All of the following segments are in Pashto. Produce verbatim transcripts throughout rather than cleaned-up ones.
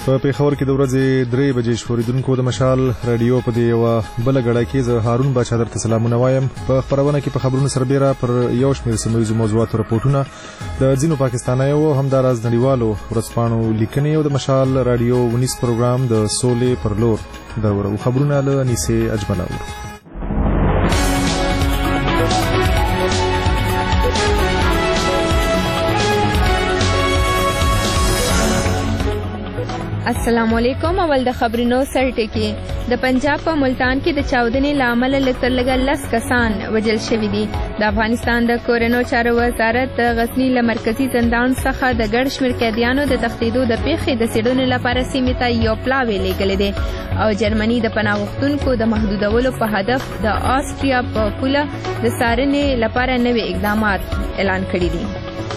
په پېښور کې د ورځې درې بجې شوریدونکو د مشال رادیو په دې یوه بله ګړه کې زه هارون باچا درته سلامونه وایم. په خپرونه کې په خبرونو سربیره پر یو شمېر سیمه ییزو موضوعاتو رپورټونه د ځینو پاکستانیو او همداراز نړیوالو ورځپاڼو لیکنې او د مشال رادیو ونیس پروګرام د سولې پر لور درورو. خبرونه له نیسې اجمل اورو. السلام علیکم. اول د خبرونو سرټکی. د پنجاب په ملتان کې د چاودنې لامل لکتر لګا لس کسان وجل شوي دي. د افغانستان د کورنو چارو وزارت د غزنی له مرکزی زندان څخه د ګډ شمېر قیدیانو د تښتېدو د پیښې د څېړنې لپاره سیمې ته یو پلاوی لیږلی دی او جرمني د پناه غوښتونکو د محدودولو په هدف د آسټریا په پوله د څارنې لپاره نوي اقدامات اعلان کړي دي.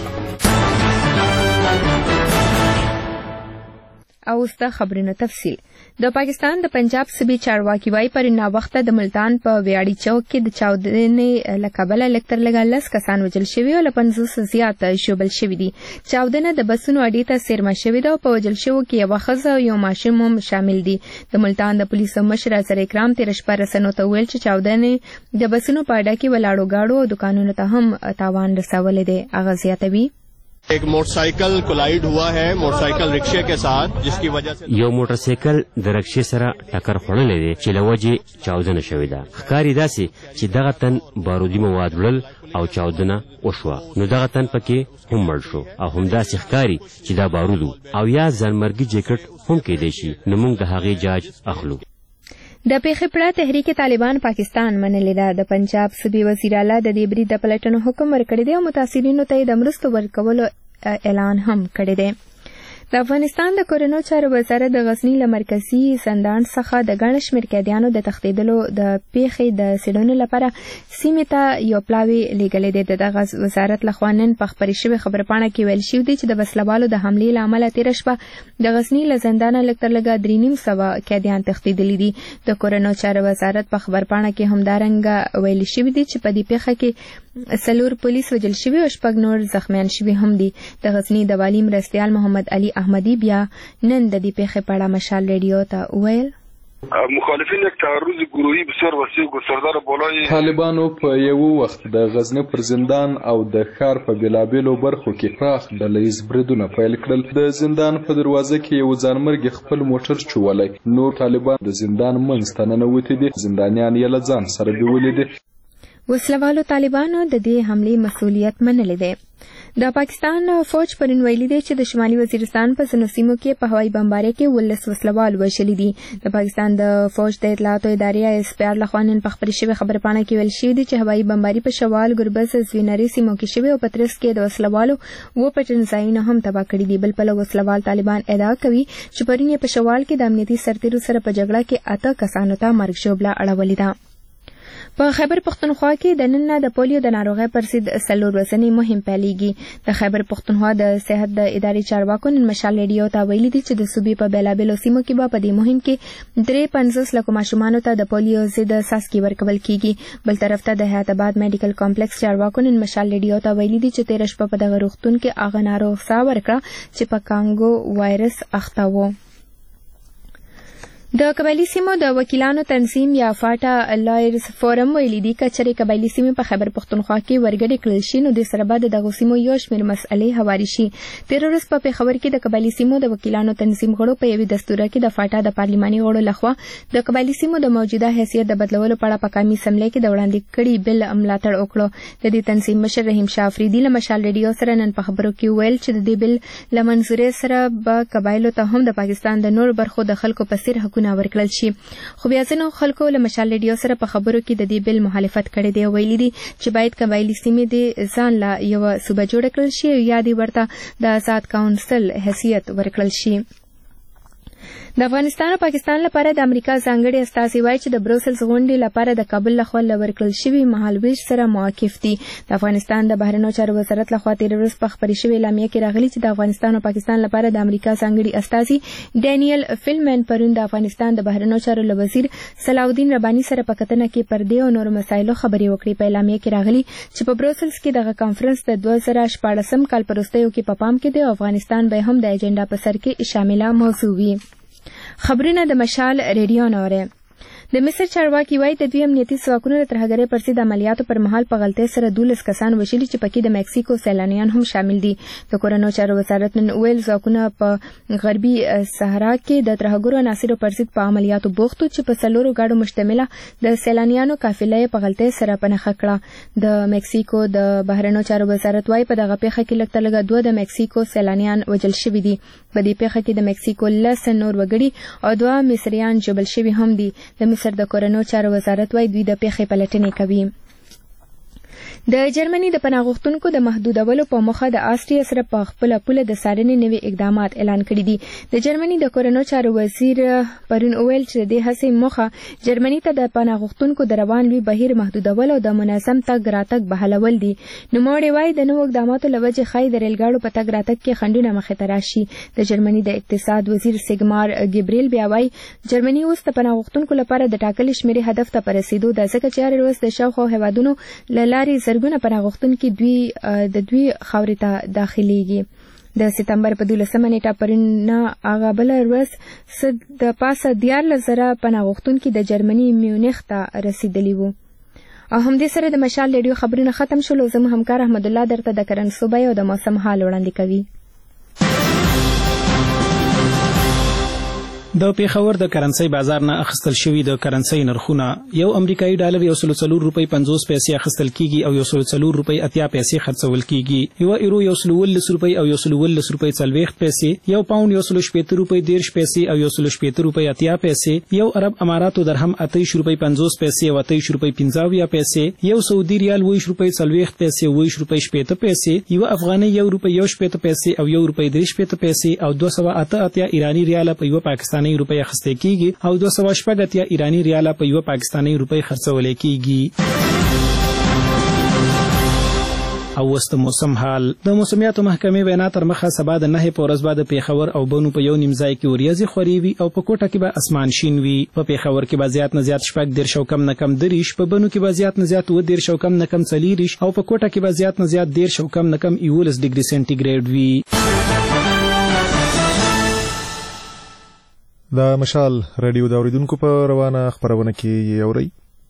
او اوس د خبرونو تفصیل. د پاکستان د پنجاب صوبې چارواکي وايي پرون ناوخته د ملتان په ویاړي چوک کې د چاودنې له کبله لکتر لګا لس کسان وژل شوي او له پنځوس زیات ژوبل شوي دي. چاودنه د بسونو اډې ته څیرمه شوې ده او په وژل شوو کې یوه ښځه او یو ماشوم هم شامل دي. د ملتان د پولیسو مشر اظهر اکرام تېره شپه رسنیو ته وویل چې چاودنې د بسونو په اډه کې ولاړو ګاډو او دوکانونو ته هم تاوان رسولی دی. هغه زیاتوي एक motorcycle collide हुआ है मोटरसाइकिल रिक्शे के साथ जिसकी वजह से یو موټرسایکل د رکشې سره ټکر خوړلی دی چې له وجې چاودنه شوې ده. ښکاري داسې چې دغه تن بارودي مواد وړل او چاودنه وشوه نو دغه تن پکې هم مړ شو او همداسې ښکاري چې دا بارود او یا ځانمرګي جیکټ هم کیدی شي نو موږ د هغې جاج اخلو. د پیښې پړه تحریک طالبان پاکستان منلې ده. د پنجاب صوبې وزیر اعلی د دې برید د پلټنو حکم ورکړی دی او متاثرینو ته د مرستو ورکولو اعلان هم کړی دی. د افغانستان د کورنو چارو وزارت د غزنی له مرکزي زندان څخه د ګڼ شمېر قیدیانو د تښتېدلو د پیښې د څېړنې لپاره سیمې ته یو پلاوی لیږلی دی. د دغه وزارت لخوا نن په خپرې شوې خبرپاڼه کې ویل شوي دي چې د وسلوالو د حملې له امله تېره شپه د غزني له زندانه لږتر لږه درې نیم سوه قیدیان تښتېدلي دي. د کورنو چارو وزارت په خبرپاڼه کې همدارنګه ویل شوي دي چې په دې پیښه کې څلور پولیس وژل شوي او شپږ نور زخمیان شوي هم دي. د غزني د والي مرستیال محمد علي احمدی بیا نن د دې پیښې په اړه مشال ریډیو ته وویل مخالفین یک تعرض گروهی بسیار وسیع گستردار بالای طالبانو په یو وخت د غزنه پر زندان او د ښار په بېلابېلو برخو کې پراخ ډلهییز بریدونه پیل کړل. د زندان په دروازه کې یو ځانمرګي خپل موټر چولی. نور طالبان د زندان منځ ته ننوتي دي. زندانیان یې له ځان سره بیولي دي. وسلوالو طالبانو د دې حملې مسؤلیت منلی دی. د پاکستان فوج پرون ویلي دی چې د شمالي وزیرستان په ځینو سیمو کې په هوایي بمبارۍ کې ولس وسلوال وژلي دي. د پاکستان د فوج د اطلاعاتو ادارې ایس پی آر لخوا نن په خپرې شوې خبرپاڼه کې ویل شوي دي چې هوایي بمباري په شوال ګربز زوینري سیمو کې شوې او په ترڅ کې د وسلوالو اووه پټنځایونه هم تباه کړي دي. بل پلوه وسلوال طالبان ادعا کوي چې پرون یې په شوال کې د امنیتي سرتیرو سره په جګړه کې اته کسانو ته مرګ ژوبله اړولې ده. په خیبر پښتونخوا کې د نن نه د پولیو د ناروغۍ پر ضد څلور ورځنی مهم پیلېږي. د خیبر پښتونخوا د صحت د ادارې چارواکو نن مشال ریډیو ته ویلي دي چې د صوبې په بېلابېلو سیمو کې به په دې مهم کې درې پنځوس لکو ماشومانو ته د پولیو ضد څاڅکي ورکول کېږي. بل طرف ته د حیات آباد میډیکل کمپلیکس چارواکو نن مشال ریډیو ته ویلي دي چې تېره شپه په دغه روغتون کې هغه ناروغ ساه ورکړه چې په کانګو وایرس اخته و. د قبایلي سیمو د وکیلانو تنظیم یا فاټا لایرز فورم ویلي دي که چېرې قبایلي سیمې په خیبر پښتونخوا کې ورګډې کړل شي نو دې سره به د دغو سیمو یو شمېر مسئلې هواري شي. تېره ورځ په پېښور کې د قبایلي سیمو د وکیلانو تنظیم غړو په یوې دستوره کې د فاټا د پارلماني غړو لخوا د قبایلي سیمو د موجوده حیثیت د بدلولو په اړه په قومي اسمبلۍ کې د وړاندې کړي بل ملاتړ وکړو. د دې تنظیم مشر رحیم شاه افریدي له مشال ریډیو سره نن په خبرو کې وویل چې د دې بل له منظورۍ سره به قبایلو ته هم د پاکستان د نورو برخو د خلکو په څېر حقونه ورکړل شي. خو بیا ځینو خلکو له مشال ریډیو سره په خبرو کې د دې بل مخالفت کړی دی او ویلي دي چې باید قبایلي سیمې د ځان له یوه صوبه جوړه کړل شي او یا دې ورته د آزاد کونسل حیثیت ورکړل شي. د افغانستان او پاکستان لپاره د امریکا ځانګړي استازي وایي چې د بروسلز غونډې لپاره د کابل لخوا ورکړل شوي مهالوېش سره موافق دي. د افغانستان د بهرنیو چارو وزارت لخوا تېره ورځ په خپرې شوې اعلامیه کې راغلي چې د افغانستان او پاکستان لپاره د امریکا ځانګړي استازي ډینیل فیلمن پرون د افغانستان د بهرنیو چارو له وزیر صلاحالدین رباني سره په کتنه کې پر دې او نورو مسایلو خبرې وکړې. په اعلامیه کې راغلي چې په بروسلز کې دغه کانفرنس د دوه زره شپاړسم کال په وروستیو کې په پام کې دی او افغانستان به هم د اجنډا په سر کې شامله موضوع وي. خبرونه د مشال ریډیو نوره. د مصر چارواکي وایي د دوی امنیتي ځواکونو د ترهګرۍ پر ضد عملیاتو پر مهال په غلطۍ سره دولس کسان وژلي چې پکې د مکسیکو سیلانیان هم شامل دي. د کورنیو چارو وزارت نن ویل ځواکونه په غربي صحرا کې د ترهګرو عناصرو پر ضد په عملیاتو بوخت چې په څلورو ګاډو مشتمله د سیلانیانو قافله په غلطۍ سره پنهخه کړه. د مکسیکو د بهرنیو چارو وزارت وایي په دغه پیښه کې لږ تر لږه دوه د مکسیکو سیلانیان وژل شوي دي. په دې پیښه کې د مکسیکو لس نور وګړي او دوه مصریان ژوبل شوي هم دي. د مصر د کورنیو چارو وزارت وايي دوی د پیښې پلټنې کوي. د جرمني د پناه غوښتونکو د محدودولو په موخه د آسټریا سره په خپله پوله د څارنې نوي اقدامات اعلان کړي دي. د جرمني د کورنیو چارو وزیر پرون وویل چې د دې هڅې موخه جرمني ته د پناه غوښتونکو د روان لوی بهیر محدودول او د منظم تګ راتګ بحالول دي. نوموړی وایي د نوو اقداماتو له وجې ښایي د ریلګاډو په تګ راتګ کې خنډونه مخې ته راشي. د جرمني د اقتصاد وزیر سیګمار ګبریل بیا وایي جرمني اوس د پناه غوښتونکو لپاره د ټاکلې شمېرې هدف ته په رسېدو ده ځکه چې هره ورځ د شاوخوا هېوادونو له لارې زرګونه پناه غوښتونکي دوی د دوی خاورې ته داخليږي. د سپتمبر په دولسمه نیټه پرون هغه بله ورځ د پاسه دیارلس زره پناه غوښتونکي د جرمني میونخ ته رسیدلي وو. او همدې سره د مشال ریډیو خبرونه ختم شول. زموږ همکار احمد الله درته د کرن صوبې او د موسم حال وړاندې کوي. د پیښور د کرنسي بازار نه اخیستل شوی د کرنسي نرخونه یو امریکایي ډالر یو سل څلور روپۍ پنځوس پیسې اخیستل کیږي او یو سل څلور روپۍ اتیا پیسې خرڅول کیږي. یو ایرو یو سل ولس روپۍ او یو سل ولس روپۍ څلوېښت پیسې، یو پاوند یو سل شپېته روپۍ دېرش پیسې او یو سل شپېته روپۍ اتیا پیسې، یو عرب اماراتو درهم اتهیش روپۍ پنځوس پیسې او اتهیش روپۍ پنځه اویا پیسې، یو سعودي ریال اوویشت روپۍ څلوېښت پیسې اوویشت روپۍ شپېته پیسې، یو افغاني یو روپۍ یو شپېته پیسې او یو روپۍ درې شپېته پیسې او دوه سوه اته اتیا ایراني ریاله په یو پاکستاني روپۍ اخیستل کیږي او دوه سوه شپږ اتیا ایراني ریاله په یو پاکستاني روپۍ خرڅول کیږي. او وست موسم حال د موسمیاتو محکمې وینا تر مخه سبا د نهه په ورځ بعد پیښور او بنو په یو نیم ځای کې وریځې خوري وي او په کوټه کې به اسمان شین وي. په پیښور کې به زیات نه زیات شپږ دېرش او کم نه کم دېرش، په بنو کې به زیات نه زیات اووه دېرش او کم نه کم څلېرویشت او په کوټه کې به زیات نه زیات دېرش او کم نه کم یولس ډګري سینټیګریډ وي. د مشال ریډیو د اوریدونکو په روانه خبرونه کې یوري.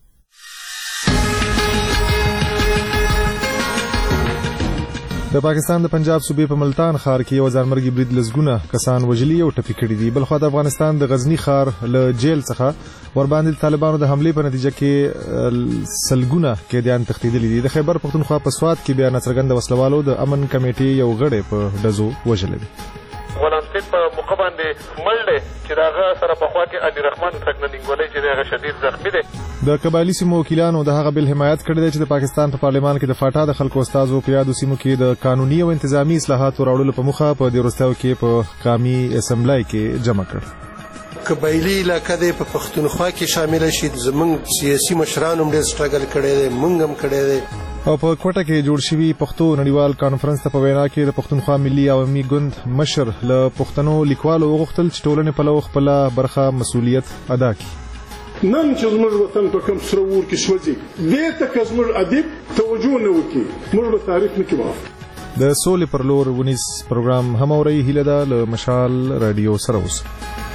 د پاکستان د پنجاب صوبې په ملتان ښار کې یو ځانمرګي برید لسګونه کسان وژلي او ټپي کړي دي. بلخوا د افغانستان د غزنی ښار له جیل څخه ورباندې طالبانو د حملې په نتیجه کې سلګونه قیدیان تښتېدلي دي. د خیبر پښتونخوا په سوات کې بیا ناڅرګنده وسلوالو د امن کمیټې یو غړی په ډزو وژلی دی. غلام سید په موقع باندې مړ دی چې د هغه سره په خوا کې علي رحمان ترګننګولۍ چې دی هغه شدید زخمي دی. د قبایلي سیمو وکیلانو د هغه بل حمایت کړی دی چې د پاکستان په پارلمان کې د فاټا د خلکو استازو په یادو سیمو کې د قانوني او انتظامی اصلاحاتو راوړلو په موخه په دې وروستیو کې په قامي اسمبلی کې جمع کړ. قبایلي علاقه دی په پښتونخوا کې شامل شي. زموږ سیاسي مشران هم ډېر سټرګل کړی دی، موږ هم کړی دی. او په کوټه کې جوړ شوي پښتو نړیوال کانفرنس ته په وینا کې د پښتونخوا ملي عوامي ګوند مشر له پښتنو لیکوالو وغوښتل چې ټولنې په لور خپله برخه مسؤلیت ادا کړي. نن چې زموږ وطن په کوم سره اور کې سوځي دې ته که زموږ ادیب توجه نه وکړي موږ به تعریف نه کوو. د سولې پر لور ونیس پروګرام هم اورئ. هیله ده له مشال رادیو سره اوسئ.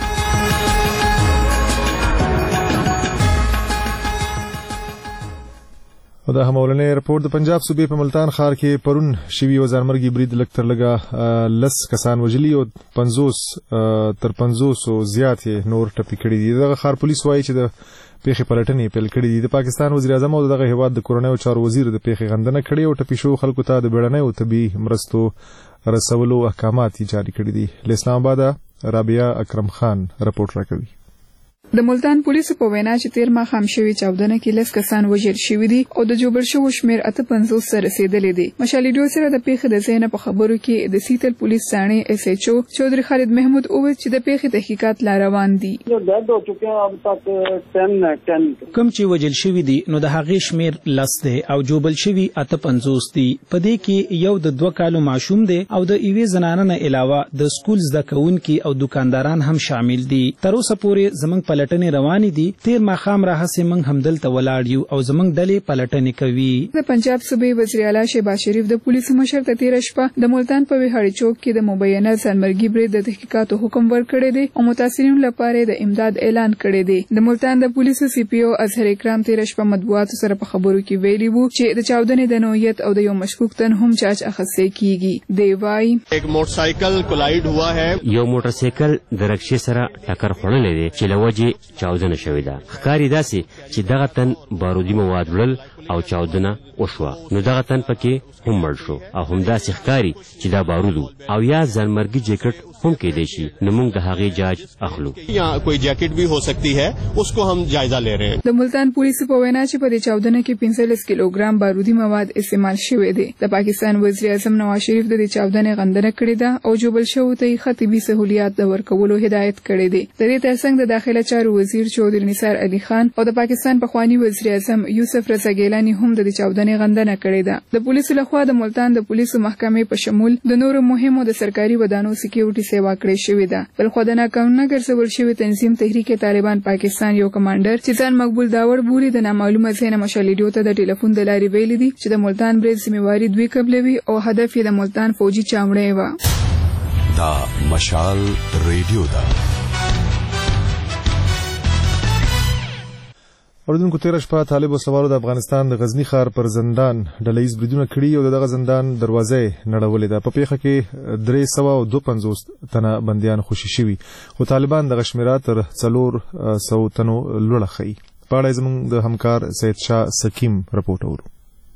او دا همولنې رپورټ د پنجاب صوبې په ملتان ښار کې پرون شوي یو ځانمرګي برید لږ تر لږه لس کسان وژلي او پنځوس تر پنځوسو زیات یې نور ټپي کړي دي. دغه ښار پولیس وایي چې د پیښې پلټنې پیل کړي دي. د پاکستان وزیر اعظم او دغه هیواد د کورنیو چارو وزیر د پیښې غندنه کړې او ټپي شوو خلکو ته د بیړنیو طبي مرستو رسولو احکامات جاری کړي دي. له اسلام آباده رابعه اکرم خان رپورټ راکوي. د ملتان پولیسو په وینا چې تیر ماښام شوې چاودنه کې لس کسان وژل شوي دي او د جوړ شوو شمېر اته پنځوس ته رسېدلی دی. مشال ویډیو سره د پیښې د ځای نه په خبرو کې د سیتل پولیس ثانې ایس ایچ او چودھری خالد محمود وویل چې د پیښې تحقیقات لا روان دي. کوم چې وژل شوي دي نو د هغې شمېر لس دی او جوړل شوي اته پنځوس دي. په دې کې یو د دوه کالو ماشوم دی او د یوې زنانه نه علاوه د سکول زده کوونکي او دکانداران هم شامل دي. تر اوسه پورې زموږ پلټنې روانې دي. تیر ماښام راهسې موږ همدلته ولاړ یو او زموږ ډلې پلټنې کوي. د پنجاب صوبې وزیر اعلی شهباز شریف د پولیسو مشر ته تېره شپه د ملتان په ویهاړي چوک کې د مبینه ځانمرګي برید د تحقیقاتو حکم ورکړی دی او متاثرینو لپاره د امداد اعلان کړی دی. د ملتان د پولیسو سی پی او اظهر اکرام تېره شپه مطبوعاتو سره په خبرو کې ویلي وو چې د چاودنې د نوعیت او د یو مشکوک تن هم چارج اخیستی کیږي. دی وایي ایک موټرسایکل کولایډ ہوا ہے. یو موټرسایکل د رکشې سره ټکر خوړلی دی چې له وجې چاودنه شوې ده. ښکاري داسې چې دغه تن بارودي مواد وړل او چاودنه وشوه نو دغه تن پکې هم مړ شو او همداسې ښکاري چې دا بارود او یا ځانمرګي جیکټ هم کېدی شي نو موږ د هغې جاج اخلو. یا کوئی جیکٹ بھی ہو سکتی ہے اس کو ہم جائزہ لے رہے ہیں. د ملتان پولیسو په وینا چې په دې چاودنه کې پنځلس کیلوګرام بارودي مواد استعمال شوي دي. د پاکستان وزیر اعظم نواز شریف د دې چاودنې غندنه کړې ده او جوړل شوو ته یې طبي سهولیات د ورکولو هدایت کړی دی. د دې ترڅنګ د داخله چارو وزیر چودھری نثار علي خان او د پاکستان پخوانی وزیر اعظم یوسف رضا ګیلاني هم د دې چاودنې غندنه کړې ده. د پولیسو لخوا د ملتان د پولیسو محکمې په شمول د نورو مهمو د سرکاري ودانو سکیورټي سیوا کړې شوې ده. بل خو د ناقانونه ګرځول شوي تنظیم تحریک طالبان پاکستان یو کمانډر چې ځان مقبول داور بولي د نامعلومه ځای نه مشال ویډیو ته د ټلیفون د لارې ویلي دي چې د ملتان برید ذمہواري دوی قبلوي او هدف یې د ملتان فوجي چامړی و. دا مشال ریډیو ده. اوریدونکو تېره شپه طالب وسلوالو د افغانستان د غزني ښار پر زندان ډله ییز بریدونه کړي او د دغه زندان دروازه یې نړولې ده. په پیښه کې درې سوه او دوه پنځوس تنه بندیان خوشي شوي خو طالبان دغه شمېره تر څلور سوو تنو لوړه ښیي. په اړه زموږ د همکار سید شاه سکیم رپورټ اورو.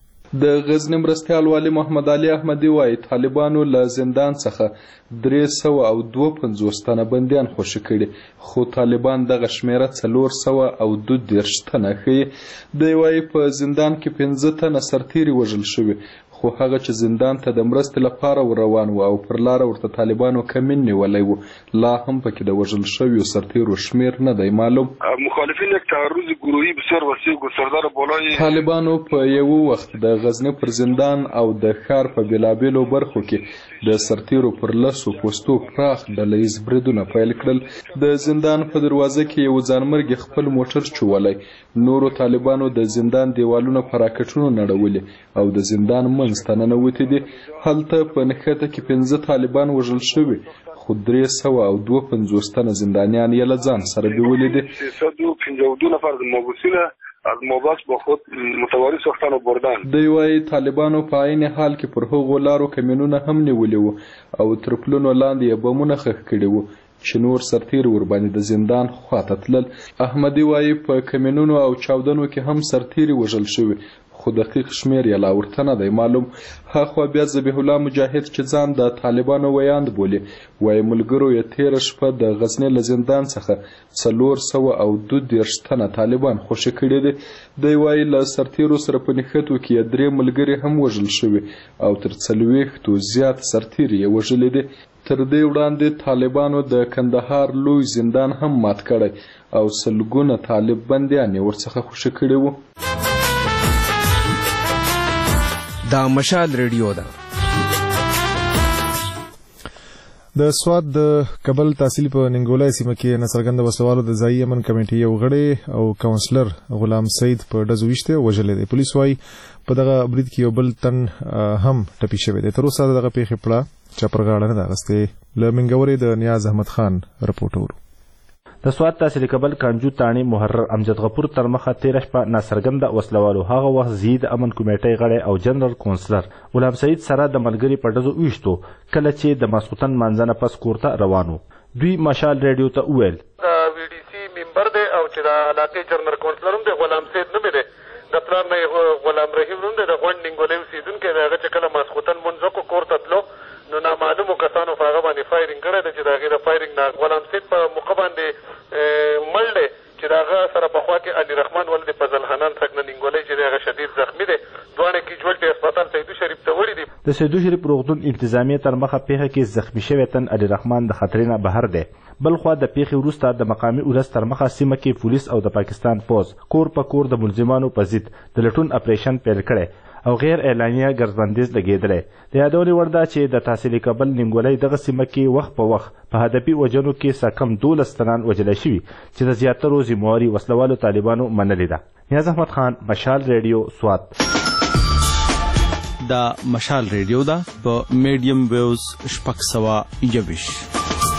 د غزنی مرستیال والي محمد علي احمدي وایي طالبانو له زندان څخه درې سوه او دوه پنځوس تنه بندیان خوشي کړي خو طالبان دغه شمېره څلور سوه او دوه دېرش تنه ښیي. دی وایي په زندان کې پنځه تنه سرتیري وژل شوي خو هغه چې زندان ته د مرستې لپاره ور روان و او پر لاره ورته طالبانو کمین نیولی و لا هم پکې د وژل شویو سرتیرو شمیر نه دی معلوم. مخالفین یک تعرض گروهی بسیار وسیع گسترده را بالای طالبانو په یو وخت د غزنی پر زندان او د ښار په بېلابېلو برخو کې د سرتیرو پر لسو پوستو پراخ ډله ییز بریدونه پیل کړل. د زندان په دروازه کې یو ځانمرګي خپل موټر چولی. نورو طالبانو د زندان دیوالونه په راکټونو نړولي او د زندان منځ ته ننوتي دي. هلته په نښته کې پنځه طالبان وژل شوي خو درې سوه او دوه پنځوس تنه زندانیان یې له ځان سره بیولي دي. سیصد و پنجاه و دو نفر محبوسین از مابس با خود متواری ساختن و بردن. دی وایي طالبانو په عین حال کې پر هغو لارو کمینونه هم نیولي وو او تر پلونو لاندې یې بمونه ښخ کړي وو چې نور سرتیر ورباندې د زندان خواته تلل. احمدي وایي په کمینونو او چاودنو کې هم سرتیري وژل شوي خو دقیق شمیر یې لا ورته نه دی معلوم. هاخوا بیا ذبیح الله مجاهد چې ځان د طالبانو ویاند بولي وایي ملګرو یې تېره شپه د غزني له زندان څخه څلور سوه او دوه دېرش تنه طالبان خوشي کړي دي. دی وایي له سرتیرو سره په نښتو کې یې درې ملګري هم وژل شوي او تر څلوېښتو زیات سرتیري یې وژلي دي. تر دې وړاندې طالبانو د کندهار لوی زندان هم مات کړی او سلګونه طالب بندیان یې ورڅخه خوشي کړي وو. دا مشال ریډیو ده. د سوات د کابل تحصیل په ننګولای سیمه کې ناڅرګنده وسلوالو د ځایي امن کمیټې یو غړی او کاونسلر غلام سید په ډزو ویشته وژلی دی. پولیس وایي په دغه برید کې یو بل تن هم ټپي شوی دی. تر اوسه دغه پیښې پړه چا پر غاړه نه ده اخیستې. له منګورې د نیاز احمد خان رپورټ اورو. د سوات تحصیل کابل کانجو تاڼي محرر امجد غفور تر مخه تېره شپه ناڅرګنده وسلوالو هغه وخت ځي د امن کمیټۍ غړی او جنرال کونسلر غلام سعید سره د ملګري په ډزو ویشتو کله چې د ماسخوتن مانځنه پس کور ته روان وو. دوی مشال ریډیو ته وویل د وی ډي سي ممبر دی او چې د علاقې جنرال کونسلر هم دی غلام سعید نومې دی. د پلار نه غلام رحیم نوم دی د غونډ ننګولۍ اوسېدونکی دی. هغه چې کله ماسخوتن لمونځ وکړو کور ته تلو نو نامعلومو کسانو په هغه باندې فایرنګ کړی دی چې د هغې د فایرنګ نه غلام سید په موقع باندې مړ دی چې د هغه سره پخوا کې علي رحمان ولد فضل حنان څنګه نینګولۍ چې هغه شدید زخمی دی دواړه کیجوالټي هسپتال سیدو شریف ته وړي دي. د سیدو شریف روغتون انتظامیه تر مخه پیښه کې زخمی شوی تن علي رحمان د خطر نه بهر دی. بل خوا د پیښې وروسته د مقامي ولس تر مخه سیمه کې پولیس او د پاکستان پوز کور په کور د ملزمانو په ضد د لټون اپریشن پیل کړی او غیر اعلانیه ګرځبندیز لګېدلی. د یادونې وړ ده چې د تحصیلي کابل نیمګولۍ دغه سیمه کې وخت په وخت په هدفي وژنو کې څه کم دولس تنان وژلی شوي چې د زیاترو ذمواري وسلوالو طالبانو منلې ده. نیاز احمد خان، مشال ریډیو، سوات. دا مشال ریډیو ده په میډیم ویوز شپږ سوه یویشت.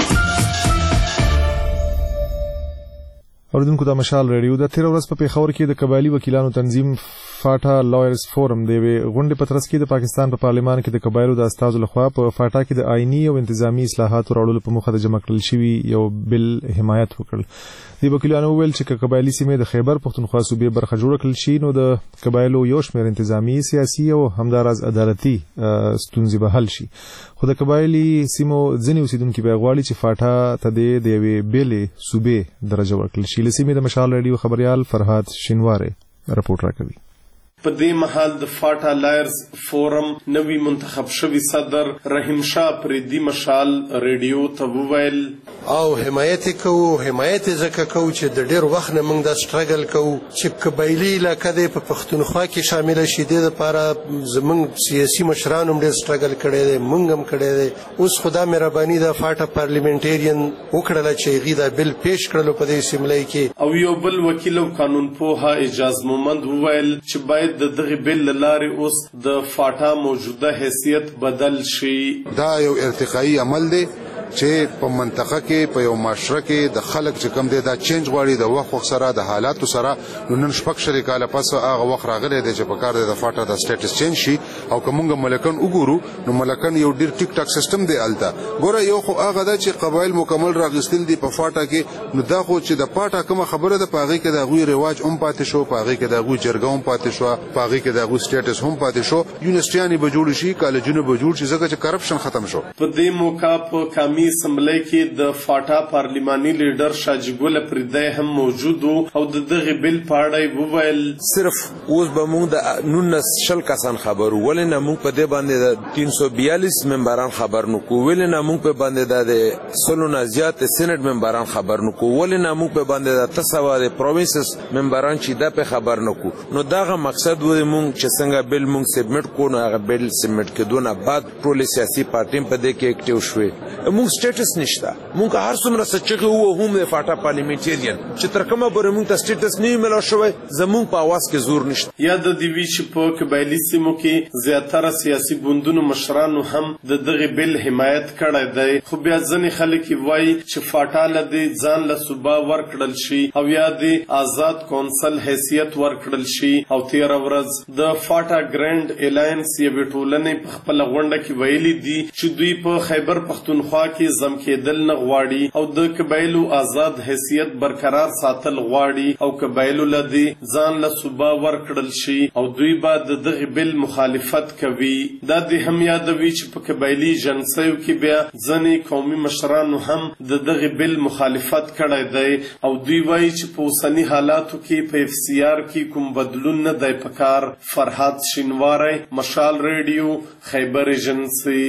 اوریدونکو د مشال ریډیو د تیر ورځ په پیښور کې د قبایلی وکیلانو تنظیم فاټا لایرز فورم د یوې غونډې په ترڅ کې د پاکستان په پارلمان کې د قبایلو د استازو لخوا په فاټا کې د آئینی او انتظامی اصلاحاتو راوړلو په موخه د جمع کړل شوي یو بل حمایت وکړل. د وکیلانو وویل چې قبایلی سیمې د خیبر پښتونخوا صوبې برخه جوړه کړل شي نو د قبایلو یو شمېر انتظامی، سیاسي او همداراز عدالتي ستونزې به حل شي. خو د قبایلی سیمو ځینې اوسیدونکي بیا غواړي چې فاټا ته د یوې بېلې صوبې درجه ورکړل شي. له سیمې د مشال ریډیو خبریال فرهاد شینواری رپورټ راکوي. په دې مهال د فاټا لایرز فورم نوی منتخب شوی صدر رحیم شاه پریدي مشال ریډیو ته وویل او حمایت کوو حمایت ځکه کوو چې د ډېر وخت نه موږ دا سټرګل کوو چې قبایلي علاقه دی په پښتونخوا کې شامله شي. د لپاره زموږ سیاسي مشران هم ډېر سټرګل کړی دی، موږ هم کړی دی. اوس خو دا مهرباني د فاټا پارلیمنټیرین وکړله چې هغوی دا بل پیش کړلو په دې اسمبلۍ کې. او یو بل وکیل او قانون پوه اعجاز مومند وویل چې باید د دغه بل لارې اوس د فاټا موجوده حیثیت بدل شي. دا یو ارتقایي عمل دی چې په منطقه کې په یو معاشره کې د خلک چې کم دی دا چینج غواړي د وخت وخت سره د حالاتو سره. نو نن شپږ شلې کاله پس هغه وخت راغلی دی چې په کار دی د فاټا د سټیټس چینج شي. او که موږ ملکن وګورو نو ملکن یو ډېر ټیک ټاک سیستم دی هلته. ګوره یو خو هغه ده چې قبایل مکمل راغستل دي په فاټا کې. نو دا خو چې د فاټا کومه خبره ده په هغې کې د هغوی رواج هم پاتې شو، په هغې کې د هغوی جرګه هم پاتې شوه، په هغې کې د هغوی سټیټس هم پاتې شو. یونیورسټیانې به جوړې شي، کالجونه به جوړ شي ځکه چې کرپشن ختم شو. په دې موقع په قومي اسمبلۍ کې د فاټا پارلیماني لیډر شاجګل پردی هم موجود او د دغه بل په اړه وویل صرف اوس به موږ د نولس شل کسان خبرو ولې نه موږ په دې باندې د تین سو بیالیس ممبران خبر نو کو، ولې نه موږ په باندې د سلو نه زیات سېنات ممبران خبر نو کو، ولې نه موږ په باندې د تسوا د پروینسز ممبران چې دا په خبر نو کو. نو داغه مقصد و موږ چې څنګه بل موږ سبمټ کو نو هغه بل سبمټ کېدونه بعد ټول سیاسي پارټیم په دې کې اکټیو شوې. موږ سټیټس نشته، مونږ هر څومره سچغه وو هم د فاټا پارلیمنټیرین چې تر کومه پورې مونږ ته سټیټس نه ملو شوی زمونږ په اواز کې زور نشته. یا د دې وی چې په قبایلی سیمو کې زیاتره سیاسي ګوندونو مشرانو هم د دغه بل حمایت کړی دی. خو بیا ځینې خلک وایي چې فاټا له دې ځان له صوبا ورکړل شي او یا د آزاد کونسل حیثیت ورکړل شي. او تیر ورځ د فاټا ګرانډ الاینس یوې ټولنې په خپل غونډه کې ویلي دي چې دوی په خیبر پښتونخوا کې زم کېدل نه غواړي او د قبایلو آزاد حیثیت برقرار ساتل غواړي او قبایلو له دې ځان له صوبا ورکړل شي او دوی به د دغه بل مخالفت کوي. دا د هم یادوي چې په قبایلی جنسیو کې بیا ځینې قومي مشرانو هم د دغه بل مخالفت کړی دی او دوی وایي چې په اوسني حالاتو کې په اف سی آر کې کوم بدلون نه دی پکار. فرهاد شینواری، مشال ریډیو، خیبر ایجنسی.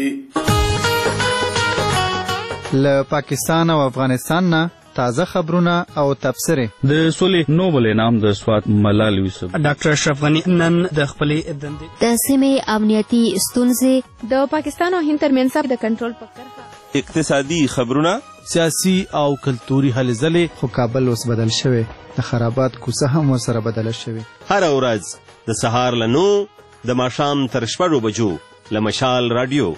له پاکستان او افغانستان نه تازه خبرونه او تبصرې. د سولې نوبل انعام د سوات ملال یوسف ډاکټر اشرف غنی نن د خپلې دندې د سیمې امنیتي ستونزې د پاکستان او هند ترمنځ د کنټرول په کرښه، اقتصادي خبرونه، سیاسي او کلتوري هلې ځلې. خو کابل اوس بدل شوی، د خرابات کوڅه هم ورسره بدله شوې. هره ورځ د سهار له نو د ماښام تر شپږو بجو له مشال راډیو.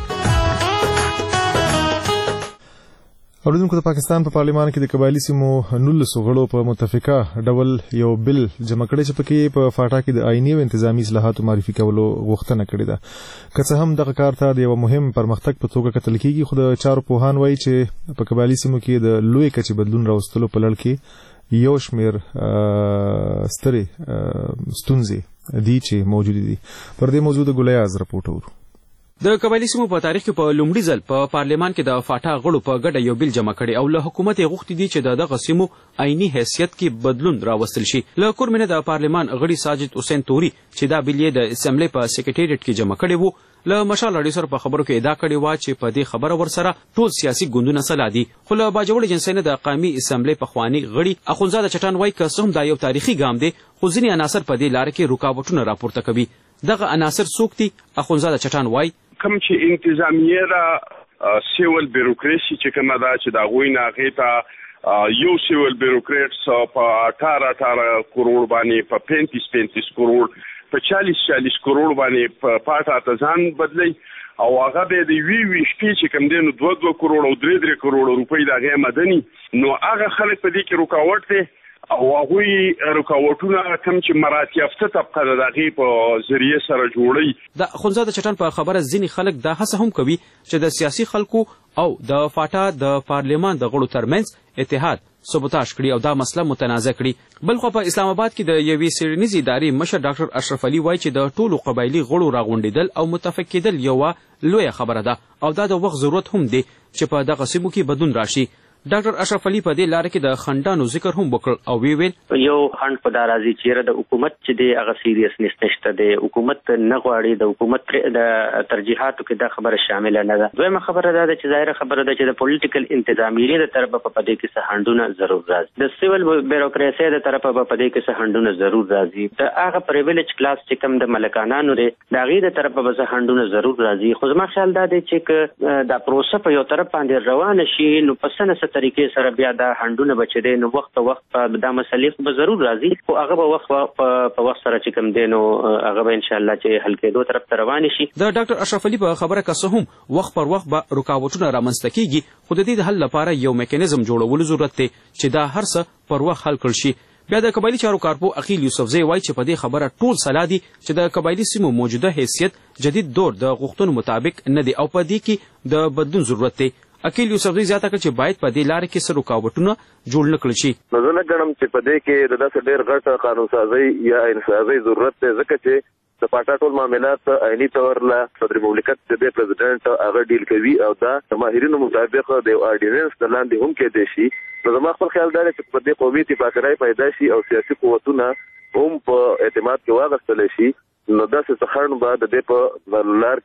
اوریدونکو د پاکستان په پارلیمان کې د قبایلی سیمو نولسو غړو په متفقه ډول یو بل جمع کړی چې پکې په فاټا کې د آئینی او انتظامی اصلاحاتو معرفي کولو غوښتنه کړې ده. که څه هم دغه کار ته د یو مهم پرمختګ په توګه کتل کېږي، خو د چارو پوهان وایي چې په قبایلی سیمو کې د لوی کچې بدلون راوستلو په لړ کې یو شمېر سترې ستونزې دي چې موجودې دي. پر دې موضوع د ګلیاز رپورټ اورو. د قبایلي سیمو په تاریخ کې په لومړي ځل په پارلمان کې د فاټا غړو په ګډه یو بیل جمع کړي او له حکومت یې غوښتي دي چې د دغه سیمو عیني حیثیت کې بدلون راوستل شي. له کورمینه د پارلمان غړي ساجد حسین توري چې دا بیل یې د اسمبلی په سیکریټریټ کې جمع کړی وو له مشال راډیو سره په خبرو کې ادعا کړې وه چې په دې خبره ورسره ټول سیاسي ګوندونه سلا دي. خو له باجوړ جنسۍ نه د قومي اسمبلی پخواني غړي اخندزاده چټان وایي که څه هم دا یو تاریخي ګام دی خو ځینې عناصر په دې لاره کې رکاوټونه راپورته کوي. دغه عناصر څوک دي؟ اخندزاده چټان وایي کوم چې انتظامیه را سیول بیروکراسي چې کومه ده چې د هغوی نه هغې ته یو سیول بیروکریټس په اټاره اټاره کروڑ باندې په پینتیس پینتیس کروڑ په چالیس چالیس کروڑ باندې په پاټه ته ځان بدلی او هغه به د وی وی شپې چې کوم دی نو دوه دوه کروڑ او درې درې کروڑ روپۍ د هغې مدني نو هغه خلک په دې کې رکاوټ دی او هغوی رکاوټونه کوم چې مراتب یافته طبقه ده د هغې په ذریعې سره جوړوي. د اخندزاده چټان په خبره ځینې خلک دا هڅه هم کوي چې د سیاسي خلکو او د فاټا د پارلمان د غړو ترمنځ اتحاد سبوتاژ کړي او دا مسله متنازع کړي. بلخوا په اسلام آباد کې د یوې څېړنیزې ادارې مشر ډاکټر اشرف علي وایي چې د ټولو قبایلي غړو راغونډېدل او متفق کېدل یوه لویه خبره ده او دا د وخت ضرورت هم دی چې په دغه سیمو کې بدلون راشي. ډاکټر اشرف علي په دې لاره کې د خنډانو ذکر هم وکړ او وی ویل یو خنډ په دا راځي چې د حکومت چې دی هغه سیریسنس نشته دی، حکومت نه غواړي د حکومت د ترجیحاتو کې دا خبره شامله نه ده. دویمه خبره دا ده چې ظاهره خبره ده چې د پولیټیکل انتظامیې د طرفه په پدې کې څه خنډونه ضرور راځي، د سیول بیروکراسي د طرفه په پدې کې څه خنډونه ضرور راځي، د هغه پریویلیج کلاس چې کوم د ملکانانو دی د هغې د طرفه به څه خنډونه ضرور راځي. خو زما خیال دا دی چې دا پروسه په یو طرف باندې روانه شي نو په څه نه څه طریقې سره بیا دا خنډونه به چې دی نو وخت په وخت دا مسلې خو به ضرور راځي خو هغه به وخت په وخت سره چې کوم دی نو هغه به انشاءالله چې حل کېدو طرف ته روانې شي. د ډاکټر اشرف علي په خبره که څه هم وخت پر وخت به رکاوټونه رامنځته کېږي خو د دې د حل لپاره یو میکانیزم جوړولو ضرورت دی چې دا هر څه پر وخت حل کړل شي. بیا د قبایلي چارو کارپو عقیل یوسفزی وایي چې په دې خبره ټول سلا دي چې د قبایلي سیمو موجوده حیثیت جدید دور د غوښتنو مطابق نه دی او په دې کې د بدلون ضرورت دی. عقیل یوسفزی زیاته کړه چې باید په دې لاره کې څه رکاوټونه جوړ نه کړل شي. نو زه نه ګڼم چې په دې کې د داسې ډېر غټ قانون سازۍ یا آئین سازۍ ضرورت دی ځکه چې د پاټا ټول معاملات عیني طور له صدر مملکت د دې پرزیدنټ هغه ډیل کوي او دا د ماهرینو مطابق د یو آرډیننس د لاندې هم کېدی شي. نو زما خپل خیال دا دی چې په دې قومي اتفاقرۍ پیدا شي او سیاسي قوتونه هم په اعتماد کې واغستلی شي نو داسې څه خنډ به د دې په لار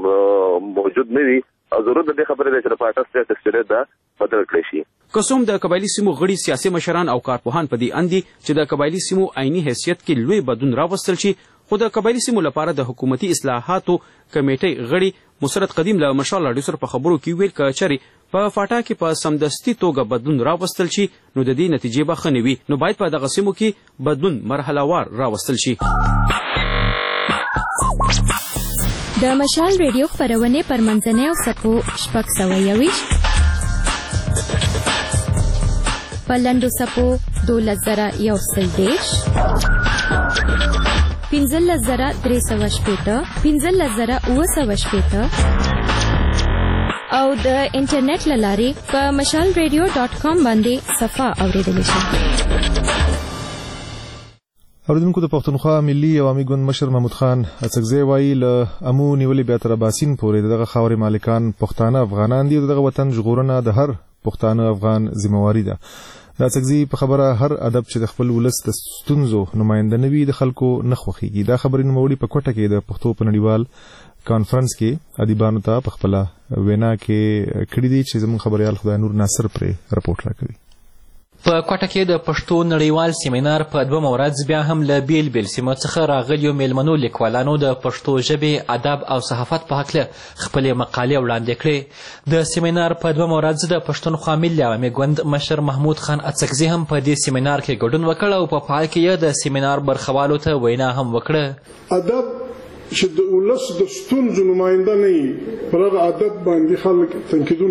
کې موجود نه وي او ضرورت د دې خبرې دی چې د پاټا سټیټس دا بدل کړی شي. که څوم د قبایلي سیمو غړي سیاسي مشران او کارپوهان په دې اند دي چې د قبایلي سیمو عیني حیثیت کې لوی بدلون راوستل شي خو د قبایلي سیمو لپاره د حکومتي اصلاحاتو کمیټۍ غړي مسرت قدیم له مشال راډیو سره په خبرو کې ویل که چېرې په فاټا کې په سمدستي توګه بدلون راوستل شي نو د دې نتیجې به ښه نه وي نو باید په دغه سیمو کې بدلون مرحله وار راوستل شي. د مشال ریډیو خپرونې پر منځنۍ او سپو شپږ سوه یوویشت په لنډو څپو دولس زره یو سل دېرش پنځلس زره درې سوه شپېته پنځلس زره اووه سوه شپېته او د انټرنیټ له لارې په مشال ریډیو ډاټ کام باندې صفحه اورېدلی شي. اوریدونکو د پښتونخوا ملي عوامي ګوند مشر محمود خان اڅکزی وایي له امو نیولې بیا تر اباسین پورې دغه خاورې مالکان پښتانه افغانان دي او دغه وطن ژغورنه د هر پښتانه افغان ذمہواري ده. د اڅکزي په خبره هر ادب چې د خپل ولس د ستونزو نماینده نه وي د خلکو نه خوښیږي. دا خبرې نوموړي په کوټه کې د پښتو په نړیوال کانفرنس کې ادیبانو ته په خپله وینا کې کړي دي چې زموږ خبریال خدای نور ناصر پرې رپورټ راکوي. په کوټه کې د پښتو نړیوال سیمینار په دوه ورځ بیا هم له بیل بیل سیمو څخه راغلیو میلمنو لیکوالانو د پښتو ژبې ادب او صحافت په هکله خپلې مقالې وړاندې کړې. د سیمینار په دوه ورځ د پښتونخوا ملي عوامي ګوند مشر محمود خان اڅکزي هم په دې سیمینار کې ګډون وکړ او په پای کې یې د سیمینار برخوالو ته وینا هم وکړه. ادب چې د ولس د ستونزو نماینده نه وي پر هغه ادب باندې خلک تنقیدونه کوي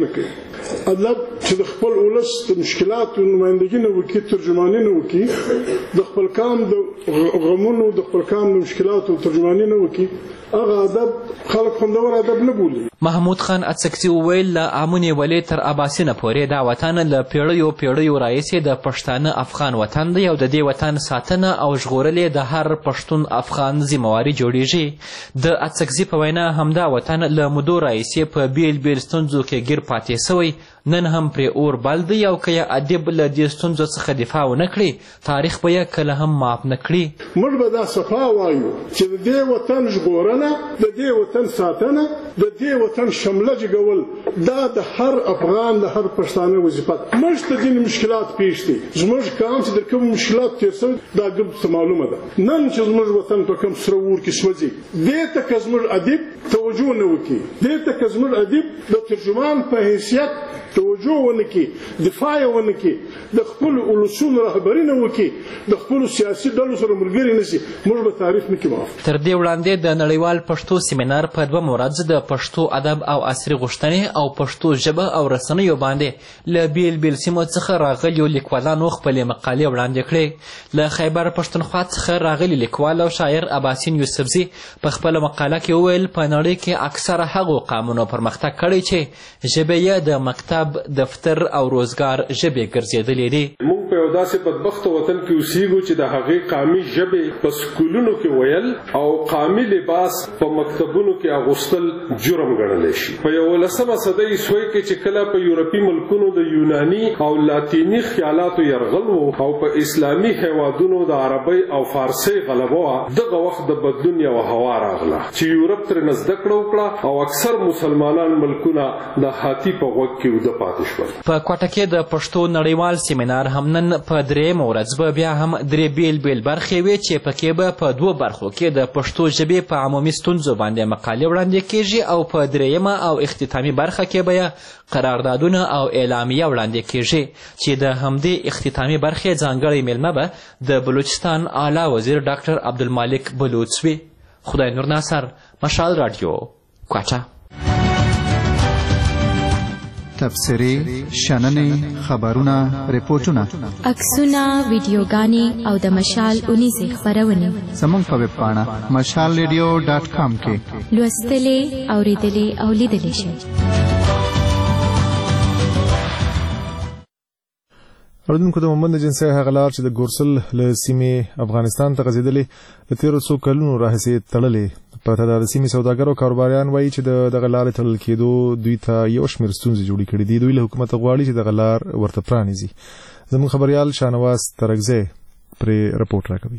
ادب چې د خپل ولس د مشکلاتو نمایندګي نه وکړي، ترجماني نه وکړي، د خپل قام د غمونو د خپل قام د مشکلاتو ترجماني نه وکړي، هغه ادب خلک خوندور ادب نه بولي. محمود خان اڅکزي وویل له امونې ولې تر اباسینه پورې دا وطن له پیړیو پیړیو راهیسې د پښتانه افغان وطن دی او د دې وطن ساتنه او ژغورل یې د هر پښتون افغان ذمهواري جوړیږي. د اڅکزي په وینا همدا وطن له مودو راهیسې په بیل بیل ستونزو کې ګیر پاتې سوی، نن هم پرې اور بل دی او که یې ادب له دې ستونزو څخه دفاع ونه کړي تاریخ به یې کله هم معاف نه کړي. موږ به دا صفا وایو چې د دې وطن ژغورنه، د دې وطن ساتنه، د دې وطن شمله جګول دا د هر افغان د هر پښتانه وظیفه ده. موږ ته ځینې مشکلات پیښ دي، زموږ قام چې د کوم مشکلات تېر شوی دا ګردو ته معلومه ده. نن چې زموږ وطن په کوم سره اور کې سوځي، دې ته که زموږ ادیب توجه نه وکړي، دې ته که زموږ ادیب د ترجمان په حیثیت توجه ونه کړي، دفاع یې ونه کړي، د خپلو اولسونو رهبري نه وکړي، د خپلو سیاسي ډلو سره ملګري نه شي، موږ به تعریف نه کړي معاف. تر دې وړاندې د نړیوال پښتو سیمینار په دوه ورځ د پښتو ادب او عصري غوښتنې او پښتو ژبه او رسنیو باندې له بیل بیل سیمو څخه راغلیو لیکوالانو خپلې مقالې وړاندې کړې. له خیبر پښتونخوا څخه راغلي لیکوال او شاعر اباسین یوسفزي په خپله مقاله کې وویل په نړۍ کې اکثره هغو قامونو پرمختګ کړی چې ژبې یې د مکتب، دفتر او روزګار ژبې ګرځېدلې دي. موږ په یو داسې بدبخته وطن کې اوسېږو چې د هغې قامي ژبې په سکولونو کې ویل او قامي لباس په مکتبونو کې اغوستل جرم ګڼلی شي. په یولسمه صدۍ سوی کې چې کله په یورپي ملکونو د یوناني او لاتیني خیالاتو یرغل و او په اسلامي هیوادونو د عربۍ او فارسۍ غلبه وه، دغه وخت د بدلون یوه هوا راغله چې یورپ ترېنه زده کړه وکړه او اکثر مسلمانان ملکونه د هاتي په غوږ کې وده پاتې شول. په کوټه کې د پښتو نړیوال سیمینار هم نن په درېیمه ورځ به بیا هم درې بیل بیل برخې وې چې پکې به په دوو برخو کې د پښتو ژبې په عمومي ستونزو باندې مقالې وړاندې کیږي او په درېیمه او اختتامي برخه کې به قراردادونه او اعلامیه وړاندې کیږي چې د همدې اختتامي برخې ځانګړی میلمه به د بلوچستان اعلی وزیر ډاکټر عبدالمالک بلوچ وي. خدای نور ناصر، مشال رادیو، کوټه. تبصرې، شننې، خبرونه، ریپورټونه، عکسونه، ویډیوګانې او د مشال اونیزې خپرونې زموږ په ویب پاڼه مشال ریډیو ډاټ کام کې لوستلې، اورېدلې او لیدلې شئ. اردوونکو د مومند جنسي هغه لار چې د ګورسل له سیمې افغانستان ته غځېدلې د تېرو څو کلونو راهیسې تړلې. په تعداد سیمې سوداګر او کاروباریان وایي چې د دغه لارې تړل کېدو دوی ته یو شمېر ستونزې جوړې کړي دي. دوی له حکومته غواړي چې دغه لار ورته پرانیزي. زموږ خبریال شاهنواز ترکزی پرې رپورټ راکوي.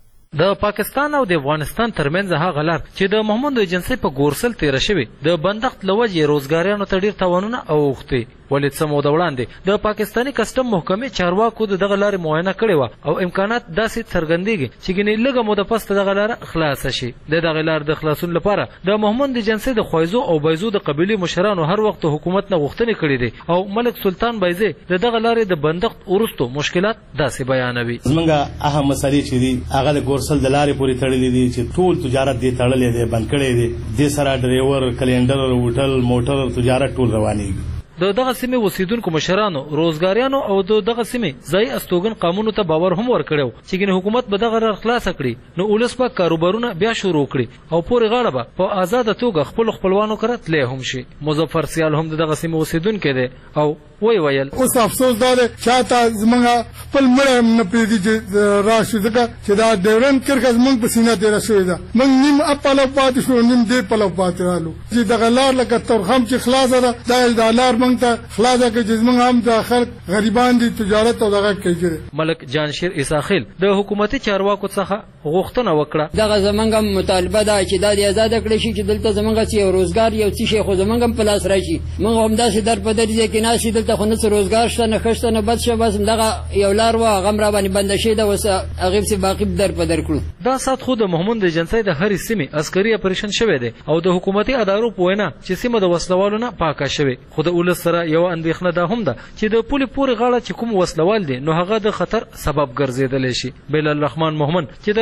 د پاکستان او د افغانستان ترمنځ هغه لار چې د محمد ایجنسۍ په ګورسل تیره شوې د بندښت له وجې روزګاریانو ته ډېر تاوانونه اوښتي. ولې څه موده وړاندې د پاکستاني کسټم محکمې چارواکو د دغه لارې معاینه کړې وه او امکانات داسې څرګندېږي چې ګینې لږه موده پس دغه لاره خلاصه شي. د دغې لارې د خلاصون لپاره د محمد ایجنسۍ د خویزو او بیزو د قبیلې مشرانو هر وخت حکومت نه غوښتنې کړې دي او ملک سلطان بیزی د دغه لارې د بندښت وروستو مشکلات داسې بیانوي. زموږ اهم مسلې چې دي هغه د ګورسل د لارې پورې تړلې دي چې ټول تجارت دې تړلې دی، بند کړی دی. دې سره ډریور، کلینډر، هوټل، موټر تجارت ټول روانېږي. د دغه سیمې اوسیدونکو مشرانو، روزګاریانو او د دغه سیمې ځایي استوګن قامونو ته باور هم ورکړی و چې ګینې حکومت به دغه لار خلاصه کړي نو ولس به کاروبارونه بیا شروع کړي او پورې غاړه به په ازاده توګه خپلو خپلوانو کره تللی هم شي. مظفر سیال هم د دغه سیمې اوسیدونکی دی او وی ویل اوس افسوس دا دی چاته زموږ خپل مړی هم نه پرېږدي چې راشي، ځکه چې دا ډیورنډ کرښه زموږ په سینه تېره شوې ده. موږ نیم پلو پاتې شو، نیم دې پلو پاتې رالو چې دغه لار لکه تورخم چې خلاصه ده دا دا لار موږ ته خلاصه کړي چې زموږ هم د خلک غریبان دي تجارت او دغه کوي. ملک جانشیر عیساخیل د حکومتي چارواکو څخه غوښتنه وکړه دغه زموږ مطالبه ده چې دا د آزاده کړی شي چې دلته زموږ یو روزګار یو څه شي خو زموږ هم په لاس راشي. موږ همداسې در په درې ځای کې ناست یو دلته خو نه څه روزګار شته نه ښه شته نه بد شته، بس دغه یو لار وه هغه هم را باندې بنده شوې ده، اوس هغې پسې باقي در په در کړو. دا ساعت خو د محمد ایجنسۍ د هرې سیمې عسکري اپریشن شوی دی او د حکومتي ادارو په وینا چې سیمه د وسلوالو نه پاکه شوې. خو د ولس سره یوه اندېښنه دا هم ده چې د پولې پورې غاړه چې کوم وسلوال دی نو هغه د خطر سبب ګرځېدلی شي. بلال رحمان محمد چې د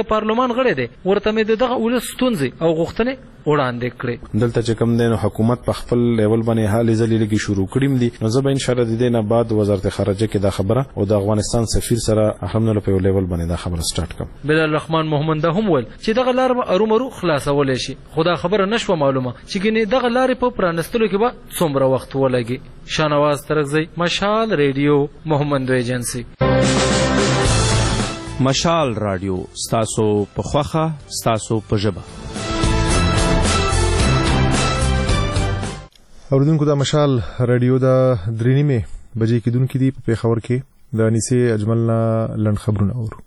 د پارلمان غړی دی ورته مې د دغه ولس ستونزې او غوښتنې وړاندې کړې. دلته چې کوم دی نو حکومت په خپل لیول باندې حالې ځلې لږې شروع کړي دي نو زه به انشاءالله د دې نه بعد وزارت خارجه کې دا خبره او د افغانستان سفیر سره الحمدلله په یو لیول باندې دا خبره سٹارټ کړم. بلال رحمان محمد هم ویل چې دغه لار به ارومرو خلاصولی شي خو دا خبره نشوه معلومه چې ګینې دغه لارې په پرانستلو کې به څومره وخت ولګي. شاهنواز ترکزی، مشال ریډیو، محمد ایجنسی. مشال رادیو ستاسو په خوخه ستاسو په ژبه. اوریدونکو دا مشال رادیو دا درې نیمې بجې کېدونکې دي په پېښور کې د انیسې اجمل نه لنډ خبرونه اورو.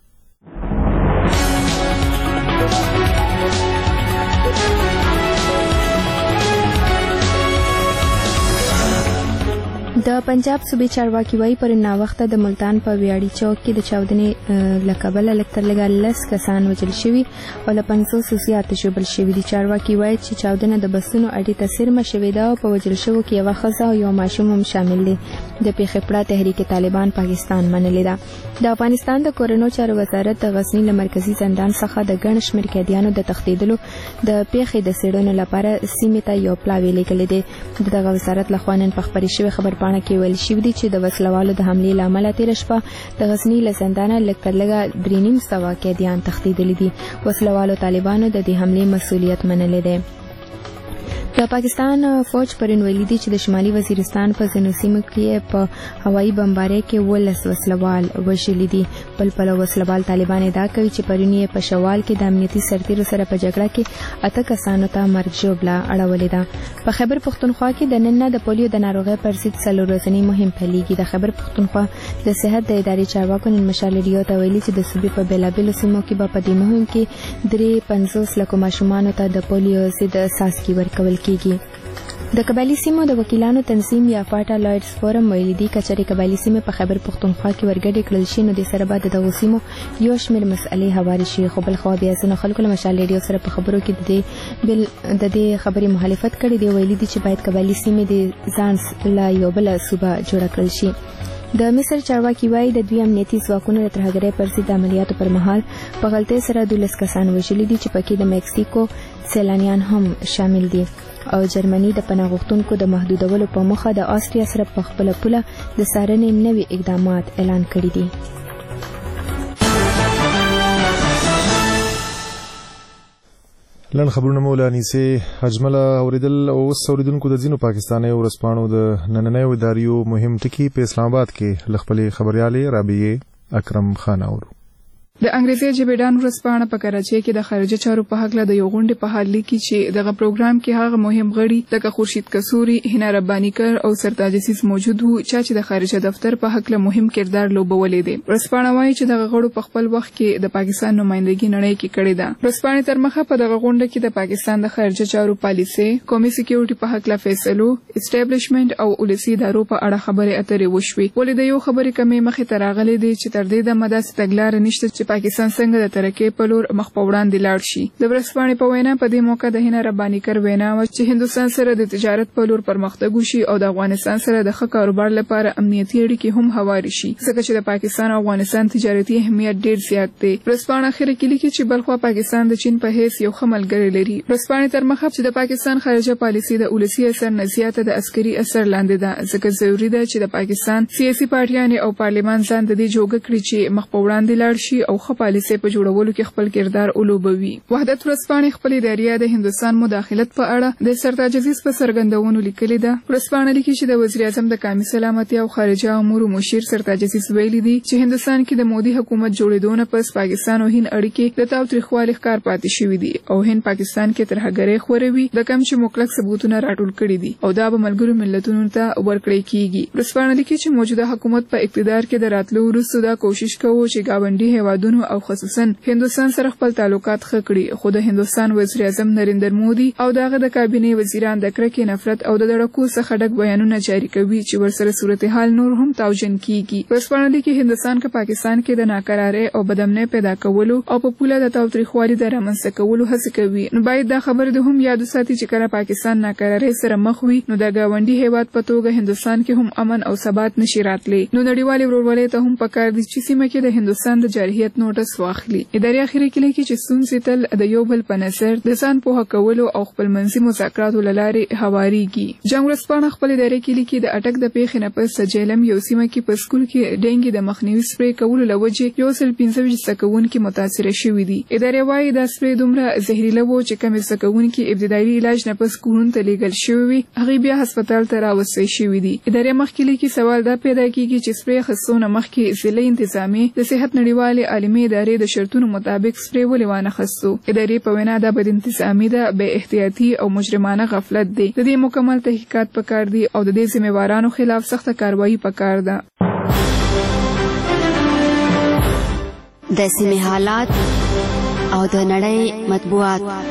د پنجاب صوبې چارواکي وایي پر ناوخته د ملتان په ویاړي چوک کې د چاودنې له کبله لږ تر لږه لس کسان وژل شوي او له پنځوسو زیات ژوبل شوي دي. چارواکي وایي چې چاودنه د بسونو اډې ته څیرمه شوې ده او په وژل شوو کې یوه ښځه او یو ماشوم هم شامل دي. د پیښې پړه تحریک طالبان پاکستان منلې ده. د افغانستان د کورنو چارو وزارت د غزني له مرکزي زندان څخه د ګڼ شمېر قیدیانو د تښتېدلو د پیښې د څېړنو لپاره سیمې ته یو پلاوی لیږلی دی. د دغه وزارت لخوا نن په خپرې شوې خبرپاڼه کې ویل شوي دي چې د وسلوالو د حملې له امله تېره شپه د غزني له زندانه لږ تر لږه درې نیم سوه قیدیان تښتېدلي دي. وسلوالو طالبانو د دې حملې مسؤلیت منلی دی. د پاکستان فوج پرون ویلي دي چې د شمالي وزیرستان په ځینو سیمو کې په هوایي بمبارۍ کې ولس وسلوال وژلي دي. بل پلو وسلوال طالبان ادعا کوي چې پرون یې په شوال کې د امنیتي سرتیرو سره په جګړه کې اته کسانو ته مرګ ژوبله اړولې ده. په خیبر پښتونخوا کې د نن نه د پولیو د ناروغۍ پر ضد څلور ورځنی مهم پیلېږي. د خیبر پښتونخوا د صحت د ادارې چارواکو نن مشال ریډیو ته ویلي چې د صوبې په بېلابېلو سیمو کې به په دې مهم کې درې پنځوس لکو ماشومانو ته د پولیو ضد څاڅکي ورکول کیږي. د قبایلي سیمو د وکیلانو تنظیم یا فاټا لایډز فورم ویلي دي کچرې قبایلي سیمې په خیبر پښتونخوا کې ورګډې کړل شي نو د سره به د دغو سیمو یو شمېر مسئلې هوارې شي. خو بل خوا بیا ځینو خلکو له مشال ریډیو سره په خبرو کې د دې بل د دې خبرې مخالفت کړې دی. ویلي دي چې باید قبایلي سیمې د ځان له یو بله صوبه جوړه کړل شي. د مصر چارواکي وایي د دوی امنیتي ځواکونو د ترهګرۍ پر ضد عملیاتو پر مهال په غلطۍ سره دولس کسان وژلي دي چې پکې د میکسیکو سیلانیان هم شامل دي. او جرمني د پناه غوښتونکو د محدودولو په موخه د آسټریا سره په خپله پوله د څارنې نوي اقدامات اعلان کړي دي. لنډ خبرونه مو له انیسې اجمله اوریدل. اوس اوریدونکو د ځینو پاکستاني ورځپاڼو د نننیو اداریو مهم ټکي په اسلام آباد کې له خپلې خبریالې رابعې اکرم خان اورو. د انګریزي ژبې ډان ورځپاڼه په کراچۍ کې د خارجه چارو په هکله د یو غونډې په حال لیکي چې دغه پروګرام کې هغه مهم غړي لکه خورشید کسوري، هینا ربانیکر او سرتاج عزیز موجود وو چې د خارجه دفتر په هکله مهم کردار لوبولی دی. ورځپاڼه وایي چې دغه غړو په خپل وخت کې د پاکستان نمائندګي نړۍ کې کړې ده. ورځپاڼې تر مخه په دغه غونډه کې د پاکستان د خارجه چارو پالیسي، قومي سکیورټي په هکله فیصلو، اسټابلیشمنت او ولسي ادارو په اړه خبرې اترې وشوې. ولې د یو خبرې کمې مخې ته راغلي دي چې تر دې دمه داسې تګلاره نشته چې پاکستان څنګه د ترقۍ په لور مخ په وړاندې لاړ شي. د ورځپاڼې په وینا په دې موقع د هینا ربانیکر وینا وه چې هندوستان سره د تجارت په لور پرمختګ وشي او د افغانستان سره د ښه کاروبار لپاره امنیتي اړیکې هم هوارې شي ځکه چې د پاکستان او افغانستان تجارتي اهمیت ډېر زیات دی. ورځپاڼه اخره کې لیکي چې بلخوا پاکستان د چین په حیث یو ښه ملګری لري. ورځپاڼې تر مخه چې د پاکستان خارجه پالیسي د ولسي اثر نه زیاته د عسکري اثر لاندې ده ځکه ضروري ده چې د پاکستان سیاسي پارټیانې او پارلمان ځان د دې جوګه کړي چې مخ په وړاندې لاړ شي او ښه پالیسي په جوړولو کې خپل کردار ولوبوي. وحدت ورځپاڼې خپل ادارې د هندوستان مداخلت په اړه د سرتاج عزیز په څرګندونو لیکلي ده. ورځپاڼه لیکي چې د وزیر اعظم د قومي سلامتي او خارجه امورو مشیر سرتاج عزیز ویلي دي چې هندوستان کې د مودي حکومت جوړېدو نه پس پاکستان او هند اړیکې د تاوتریخوالي ښکار پاتې شوي دي او هند پاکستان کې ترهګرۍ خوروي د کم چې مکلک ثبوتونه راټول کړي دي او دا به ملګرو ملتونو ته ورکړی کیږي. ورځپاڼه لیکي چې موجوده حکومت په اقتدار کې د راتلو وروسته دا کوشش کوي چې گاونډي هیوادونو او خصوصا هندوستان سره خپل تعلقات ښه کړي خو د هندوستان وزیر اعظم نریندر مودي او دغه د کابینې وزیران د کرکې نفرت او د دړکو څخه ډک بیانونه جاری کوي چې ورسره صورتحال نور هم تاوجن کیږي. ورځپاڼه لیکي هندوستان که پاکستان کې د ناکرارۍ او بدامنۍ پیدا کولو او په پوله د تاوتریخوالي د رامنځته کولو هڅې کوي نو باید دا خبره د هم یاد وساتي چې کله پاکستان ناکرارۍ سره مخ وي نو د ګاونډي هیواد په توګه هندوستان کې هم امن او ثبات نشي راتلی. نو نړیوالې ورورولۍ ته هم پکار دي چې سیمه کې د هندوستان د جارحیت رضایت نوټس واخلي. ادارې اخیری کې لیکي چې ستونزې تل د یو بل په نظر د ځان پوهه کولو او خپل منځي مذاکراتو له لارې هوارېږي. جنګ ورځپاڼه خپل ادارې کې لیکي د اټک د پیښې نه پس جیلم یو سیمه کې په سکول کې ډینګي د مخنیوي سپری کولو له وجې یو سل پنځه ویشت زده کوونکي متاثره شوي دي. ادارې وایي دا سپری دومره زهریله و چې کم زده کوونکي ابتدایي علاج نه پس کورونو ته لیږل شوي وي، هغې بیا هسپتال ته راوستل شوي دي. ادارې مخکې لیکي سوال دا پیدا کیږي چې سپری اخیستو نه مخکې ضلعي انتظامیې د صحت نړیوالې عالمي ادارې د شرطونو مطابق سپری ولې وانخیستو. ادارې په وینا دا بد انتظامي ده، بې احتیاطي او مجرمانه غفلت دی. د دې مکمل تحقیقات پکار دي او د دې ذمہوارانو خلاف سخته کاروایی پکار ده. د سیمې حالات او د نړۍ مطبوعات.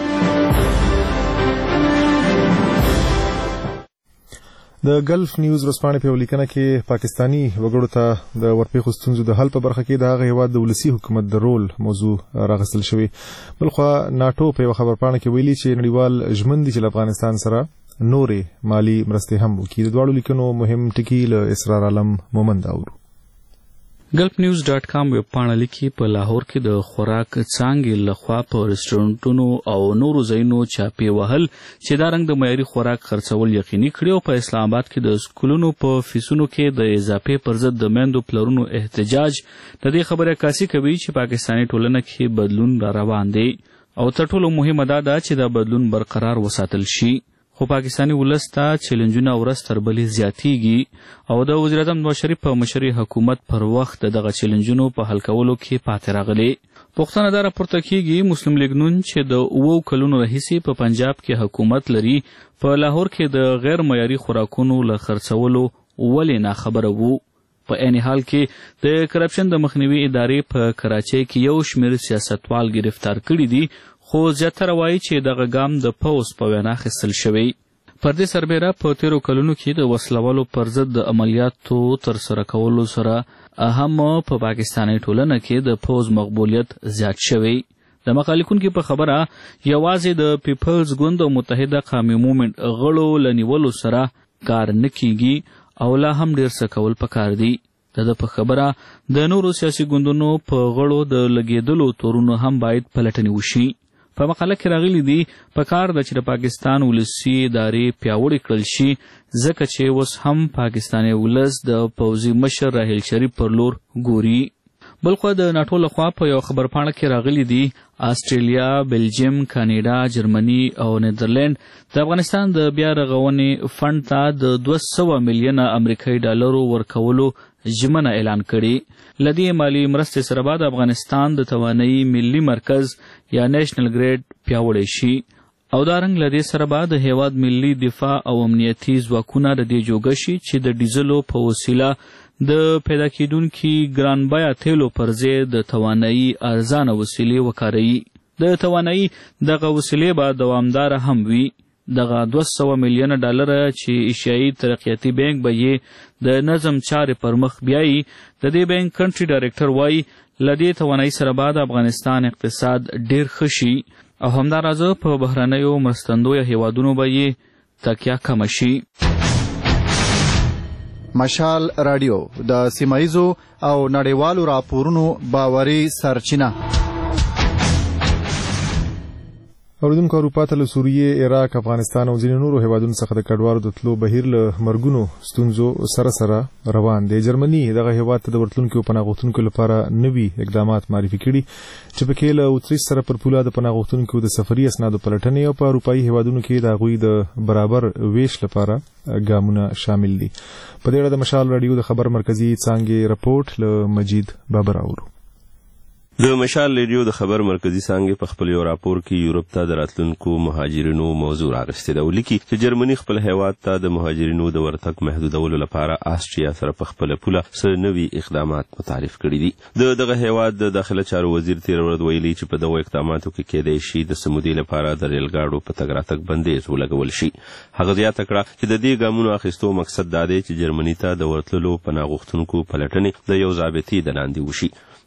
د ګلف نیوز ورځپاڼې په لیکنه کې پاکستانی وګړو ته د ورپېښو ستونزو د حل په برخه کې د هغه هیواد د ولسي حکومت د رول موضوع راغستل شوی. بلخوا ناټو په یو خبرپاڼه کې ویلي چې نړیوال ژمن دي چې له افغانستان سره نورې مالی مرستې هم وکړي. د دواړو لیکنو مهم ټکي له اسرار عالم مومند اورو. ګلف نیوز ډاټ کام ویب پاڼه لیکي په لاهور کې د خوراک څانګې لخوا په رستورانټونو او نورو ځایونو چاپې وهل چې دا رنګ د معیاري خوراک خرڅول یقیني کړي او په اسلام آباد کې د سکولونو په فیسونو کې د اضافې پر ضد د میندو پلرونو احتجاج د دې خبرې عکاسي کوي چې پاکستاني ټولنه کې بدلون را روان دی او تر ټولو مهمه دا ده چې دا بدلون برقرار وساتل شي. خو پاکستانی ولس ته چیلنجونه ورځ تر بلې زیاتیږي او د وزیر اعظم نواز شریف په مشرۍ حکومت پر وخت دغه چیلنجونو په حل کولو کې پاتې راغلی. پوښتنه دا راپورته کیږي مسلم لیګ نون چې د اوو کلونو راهیسې په پنجاب کې حکومت لري په لاهور کې د غیر معیاري خوراکونو له خرڅولو ولې ناخبره وو. په عین حال کې د کرپشن د مخنیوي ادارې په کراچۍ کې یو شمېر سیاستوال ګرفتار کړي دي، خو زیاتره وایي چې دغه ګام د پوځ په وینا اخیستل شوی. پر دې سربیره په تیرو کلونو کې د وسلوالو پر ضد د عملیاتو ترسره کولو سره هم په پاکستاني ټولنه کې د پوځ مقبولیت زیات شوی. د مقالې لیکونکي په خبره یوازې د پیپلز ګوند او متحده قومي مومنټ غړو له نیولو سره کار نه کیږي او لا هم ډېر څه کول پکار دي. د ده په خبره د نورو سیاسي ګوندونو په غړو د لګېدلو تورونو هم باید پلټنې وشي. په مقاله کې راغلي دي په کار ده چې د پاکستان ولسي ادارې پیاوړې کړل شي ځکه چې اوس هم پاکستاني ولس د پوځي مشر راحیل شریف پر لور ګوري. بلخوا د ناټو لخوا په یو خبرپاڼه کې راغلي دي آسټرالیا، بلجیم، کاناډا، جرمني او نیدرلند د افغانستان د بیا رغونې فنډ ته د دوه سوه میلیونه امریکایي ډالرو ورکولو ژمنه اعلان کړي. له دې مالي مرستې سره به د افغانستان د توانایي ملي مرکز یا نیشنل ګریډ پیاوړی شي او دا رنګ له دې سره به د هیواد ملي دفاع او امنیتي ځواکونه د دې جوګه شي چې د ډیزلو په وسیله د پیدا کیدونکي ګران بیه تیلو پر ځای د توانایي ارزانه وسیلې وکاروي. د توانایي دغه وسیلې به دوامداره هم وي. دغه دوه سوه میلیونه ډالره چې ایشیایي ترقیاتي بانک به یې د نظم چارې پر مخ بیایي. د دې بانک کنټري ډایرکټر وایي له دې توانایي سره به د افغانستان اقتصاد ډېر ښه شي او همدارازه په بهرنیو مرستندویه هیوادونو به یې تکیه کمه شي. مشال رادیو د سیمایزو او نړیوالو راپورونو باوري سرچینه. اوریدونکو اروپا ته له سوریې، عراق، افغانستان او ځینې نورو هیوادونو څخه د کډوالو د تلو بهیر له مرګونو ستونزو سره سره روان دی. جرمني دغه هیواد ته د ورتلونکو پناه غوښتونکو لپاره نوي اقدامات معرفي کړي چې پکې له اتریش سره پر پوله د پناه غوښتونکو د سفري اسنادو پلټنې او په اروپایي هیوادونو کې د هغوی د برابر ویش لپاره ګامونه شامل دي. په دې اړه د مشال رادیو د خبر مرکزی څانګې رپورټ له مجید بابر اورو. د مشال رادیو د خبر مرکزی څانګې په خپل یو راپور کې یورپ ته د راتلونکو مهاجرینو موضوع راغستې ده. ولیکي چې جرمني خپل هیواد ته د مهاجرینو د ورتګ محدودولو لپاره آسټریا سره په خپل پوله څه نوي اقدامات متعارف کړي دي. د دغه هیواد د داخله چارو وزیر تیر ورځ ویلي چې په دغو اقداماتو کې کېدای شي د سمودي لپاره د ریل ګاډو په تګ راتګ بندیز ولګول شي. هغه زیاته کړه چې د دې ګامونو اخیستو مقصد دا دی چې جرمني ته د ورتللو پناه غوښتونکو پلټنې د یو ضابطي د لاندې وشي.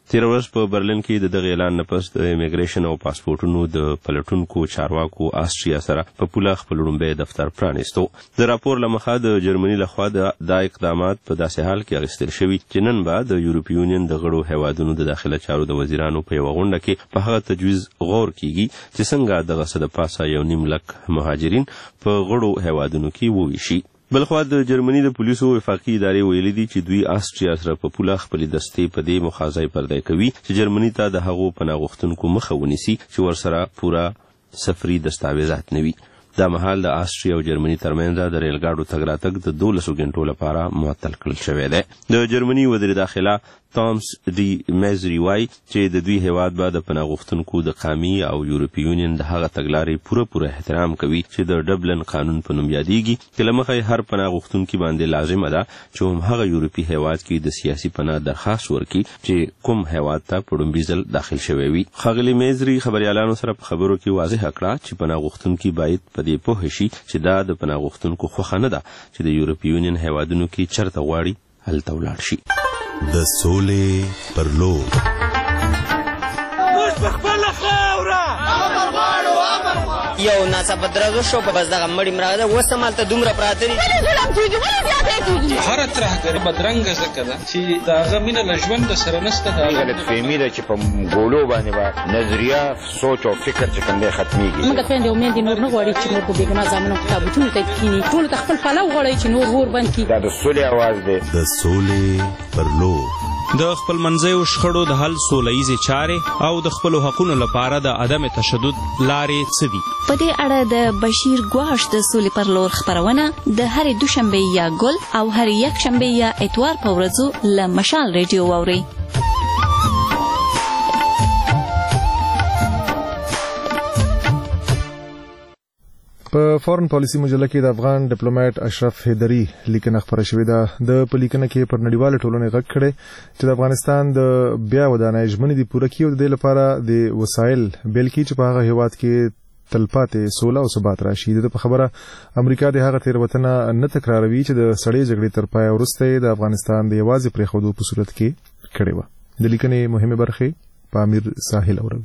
تیر ورځ په برلین کې د دغه اعلان نه پس د امیګریشن او پاسپورټونو د پلټونکو چارواکو آسټریا سره په پوله خپل لومړی دفتر پرانیستو. د راپور له مخه د جرمني لخوا دا اقدامات په داسې حال کې اخیستل شوي چې نن به د یورپي یونین د غړو هیوادونو د داخله چارو د وزیرانو په یوه غونډه کې په هغه تجویز غور کیږي چې څنګه دغه څه د پاسه یو نیم لک مهاجرین په غړو هیوادونو کې وویشي. بلخوا د جرمني د پولیسو وفاقي ادارې ویلي دي چې دوی آسټریا سره په پوله خپلې دستې په دې مخازۍ پردی کوي چې جرمني ته د هغو پناه غوښتونکو مخه ونیسي چې ورسره پوره سفري دستاویزات نه وي. دا مهال د آسټریا او جرمني ترمنځ د ریل ګاډو تګ راتګ د دولسو غنټو لپاره معطل کړل شوی دی. د جرمني وزیر داخله تامس ډي میزري وایي چې د دوی هیواد به د پناه غوښتونکو د قامي او یورپي یونین د هغه تګلارې پوره پوره احترام کوي چې د ډبلن قانون په نوم یادیږي چې له مخې هر پناه غوښتونکي باندې لازمه ده چې همهغه یورپي هیواد کې د سیاسي پناه درخواست ورکړي چې کوم هیواد ته په لومړي ځل داخل شوی وي. ښاغلي میزري خبریالانو سره په خبرو کې واضح کړه چې پناه غوښتونکي باید په دې پوه شي چې دا د پناه غوښتونکو خوښه نه ده چې د یورپي یونین هیوادونو کې چرته غواړي هلته ولاړ شي. د سولې پر لور موږ په خپله خاوره یو ناڅاپه درز وشو په بس دغه مړي مړه ده اوس همالته دومره پراته دي. هره ترهګري بدرنګه ځکه ده چې د هغه مینه له ژونده سره نشته. دا غلطفهمي ده چې په ګولو باندې به نظریه سوچ او فکر چې کوم دی ختمیږي. موږ خویندې او میندې نور نه غواړي چې نور په بېګناه زامنو په تابوتونو ته کښېني. ټولو ته خپل پلو غواړي چې نور اور بند کړي. دا د سولې اواز دی. د سولې پر لور د خپل منځیو شخړو د حل سوله ییزې چارې او د خپلو حقونو لپاره د عدم تشدد لارې څه دي؟ په دې اړه د بشیر ګواش د سولې پر لور خپرونه د هرې دوشنبې یا ګل او هرې یکشنبې یا اتوار په ورځو له مشال ریډیو واورئ. په فورن پالیسي مجله کې د افغان ډیپلوماټ اشرف حیدري لیکنه خپره شوې ده. د په لیکنه کې پر نړیواله ټولنې غږ کړی چې د افغانستان د بیا ودانۍ ژمنې دي پوره کړي او د دې لپاره د وسایل بیل کړي چې په هغه هیواد کې تلپاتې سوله او ثبات راشي. د په خبره امریکا د هغه تېروتنه نه تکراروي چې د سړې جګړې تر پایه وروسته د افغانستان د یوازې پرېښودو په صورت کې کړې وه. د لیکنې مهمې برخې په امیر ساحل اوروي.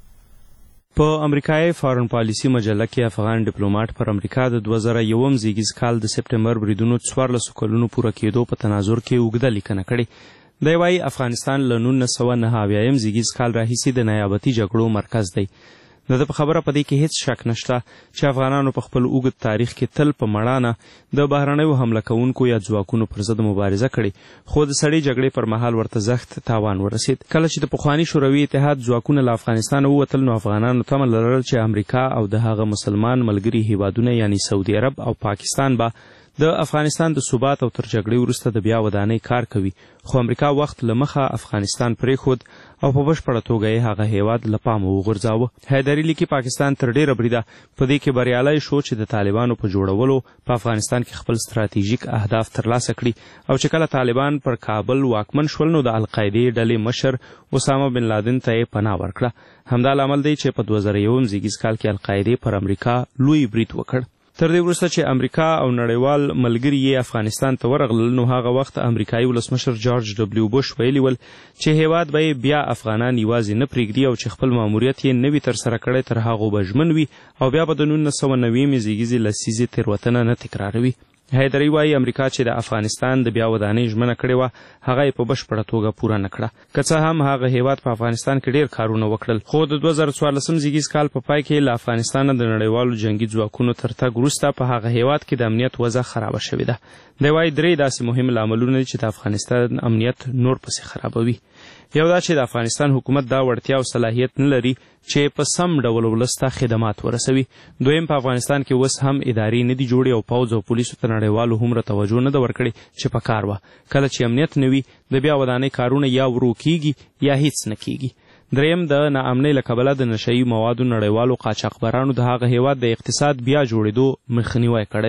په امریکایي فارن پالیسي مجله کې افغان ډیپلوماټ پر امریکا د دوه زره یوم زیږیز کال د سپټمبر بریدونو څوارلسو کلونو پوره کېدو په تناظر کې اوږده لیکنه کړې. دی وایي افغانستان له نولس سوه نهه اویایم زیږیز کال راهیسې د نیابتي جګړو مرکز دی. د ده په خبره په دې کې هیڅ شک نشته چې افغانانو په خپل اوږد تاریخ کې تل په مړانه د بهرنیو حمله کوونکو یا ځواکونو پر ضد مبارزه کړې، خو د سړې جګړې پر مهال ورته زخت تاوان ورسید. کله چې د پخواني شوروي اتحاد ځواکونه له افغانستانه ووتل نو افغانانو تمه لرل چې امریکا او د هغه مسلمان ملګري هیوادونه یعنی سعودي عرب او پاکستان به د افغانستان د ثبات او تر جګړې وروسته د بیا ودانۍ کار کوي، خو امریکا وخت له مخه افغانستان پرېښود او په بشپړه توګه یې هغه هیواد له پامه وغورځاوه. حیدري لیکي پاکستان تر ډېره بریده په دې کې بریالی شو چې د طالبانو په جوړولو په افغانستان کې خپل ستراتیژیک اهداف ترلاسه کړي او چې کله طالبان پر کابل واکمن شول نو د القاعدې ډلې مشر اسامه بن لادن ته یې پناه ورکړه. همدا لامل دی چې په دوه زره یوم زیږیز کال کې القاعدې پر امریکا لوی برید وکړ. تر دې وروسته چې امریکا او نړیوال ملګري یې افغانستان ته ورغلل نو هغه وخت امریکایي ولسمشر جورج ډبلیو بوش ویلي ول چې هیواد به بیا افغانان یوازې نه پرېږدي او چې خپل ماموریت یې نه وي ترسره کړی تر هغو به ژمن وي او بیا به د نولس سوه نوېمې زیږیزې لسیزې تېروتنه نه تکراروي. حیدري وایي امریکا چې د افغانستان د بیا ودانۍ ژمنه کړې وه هغه یې په بشپړه توګه پوره نه کړه. که څه هم هغه هیواد په افغانستان کې ډېر کارونه وکړل، خو د دوه زره څوارلسم زیږیز کال په پای کې له افغانستانه د نړیوالو جنګي ځواکونو تر تګ وروسته په هغه هیواد کې د امنیت وضع خرابه شوې ده. دی وایي درې داسې مهم لاملونه دي چې د افغانستان امنیت نور پسې خرابوي. یو دا چې د افغانستان حکومت دا وړتیا او صلاحیت نه لري چې په سم ډول ولس ته خدمات ورسوي. دویم په افغانستان کې اوس هم ادارې نه دي جوړې او پوځ او پولیسو ته نړیوالو هومره توجه نه ده ورکړې چې په کار وه. کله چې امنیت نه وي د بیا ودانۍ کارونه یا ورو کیږي یا هیڅ نه کیږي. دریم د ناامنۍ له کبله د نشهیي موادو نړیوالو قاچاقبرانو د هغه هیواد د اقتصاد بیا جوړېدو مخنیوی کړی دی.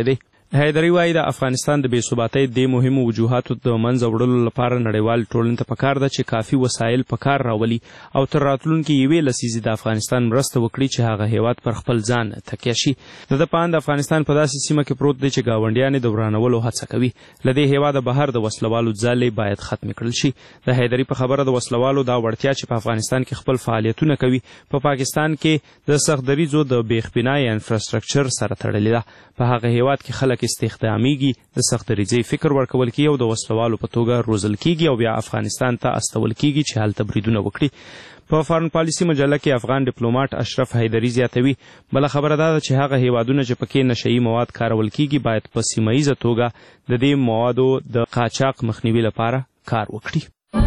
حیدري وایي د افغانستان د بې ثباتۍ د مهمو وجوهاتو د منځه وړلو لپاره نړیوال ټولنې ته پکار ده چې کافي وسایل په کار راولي او تر راتلونکي یوې لسیزې د افغانستان مرسته وکړي چې هغه هیواد پر خپل ځان تکیه شي. د ده په اند افغانستان په داسې سیمه کې پروت دی چې ګاونډیان یې د ورانولو هڅه کوي. له دې هیواده بهر د وسلوالو ځالې باید ختمې کړل شي. د حیدري په خبره د وسلوالو دا وړتیا چې په افغانستان کې خپل فعالیتونه کوي په پا پاکستان کې د سخت دریځو د بې اختبینای انفراستراکچر سره تړلې ده. په هغه هیواد کې خلک استخدامیږي، د سخت دریځۍ فکر ورکول کیږي او د وسلوالو په توګه روزل کیږي او بیا افغانستان ته استول کیږي چې هلته بریدونه وکړي. په فارن پالیسي مجله کې افغان ډیپلوماټ اشرف حیدري زیاتوي بله خبره دا ده چې هغه هیوادونه چې پکې نشهیي مواد کارول کیږي باید په سیمه ییزه توګه د دې موادو د قاچاق مخنیوي لپاره کار وکړي.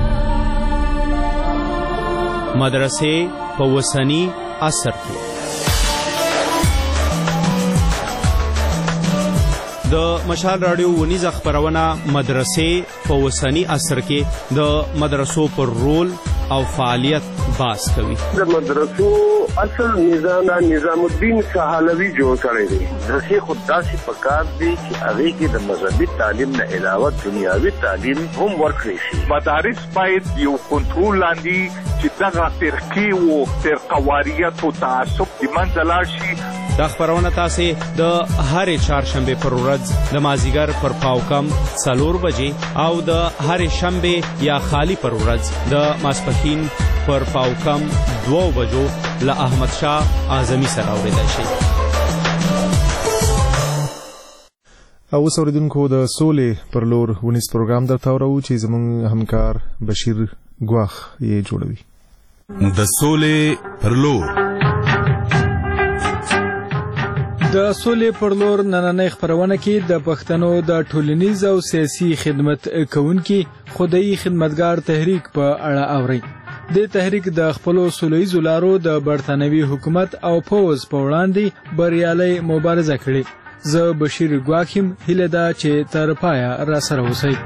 مدرسې په اوسني عصر کې د مشال راډیو ونیزه خپرونه مدرسې په اوسني عصر کې د مدرسو پر رول او فعالیت باس کوي. د مدرسو اصل نظام نظام الدین سهالوي جوړ کړی دی. مدرسې خود داسې پکار دي چې هغې کې د مذهبي تعلیم نه علاوه دنیاوي تعلیم هم ورکړی شي. مدارس باید یو کنټرول لاندې چې دغه فرقې و فرقواریت او تعصب د منځه لاړ شي. دا خپرونه تاسې د هرې چهارشنبې پر ورځ د مازدیګر پر پاوکم څلور بجې او د هرې شنبې یا خالی پر ورځ د ماسپښین پر پاوکم دوو بجو له احمد شاه اعظمي سره اورېدای شي. او اوس اورېدونکو د سولې پر لور ونیز پروګرام درته اورو چې زموږ همکار بشیر ګواخ یې جوړوي. د سولې پر لور د سولې پر لور نننۍ خپرونه کې د پښتنو د ټولنیز او سیاسي خدمت کوونکي خدایي خدمتګار تحریک په اړه اوري. د تحریک د خپلو سولهییزو لارو د برتانوي حکومت او پوځ په وړاندې بریالۍ مبارزه کړې. زه بشیر ګواخ یم، هیله ده چې تر پایه راسره اوسئ.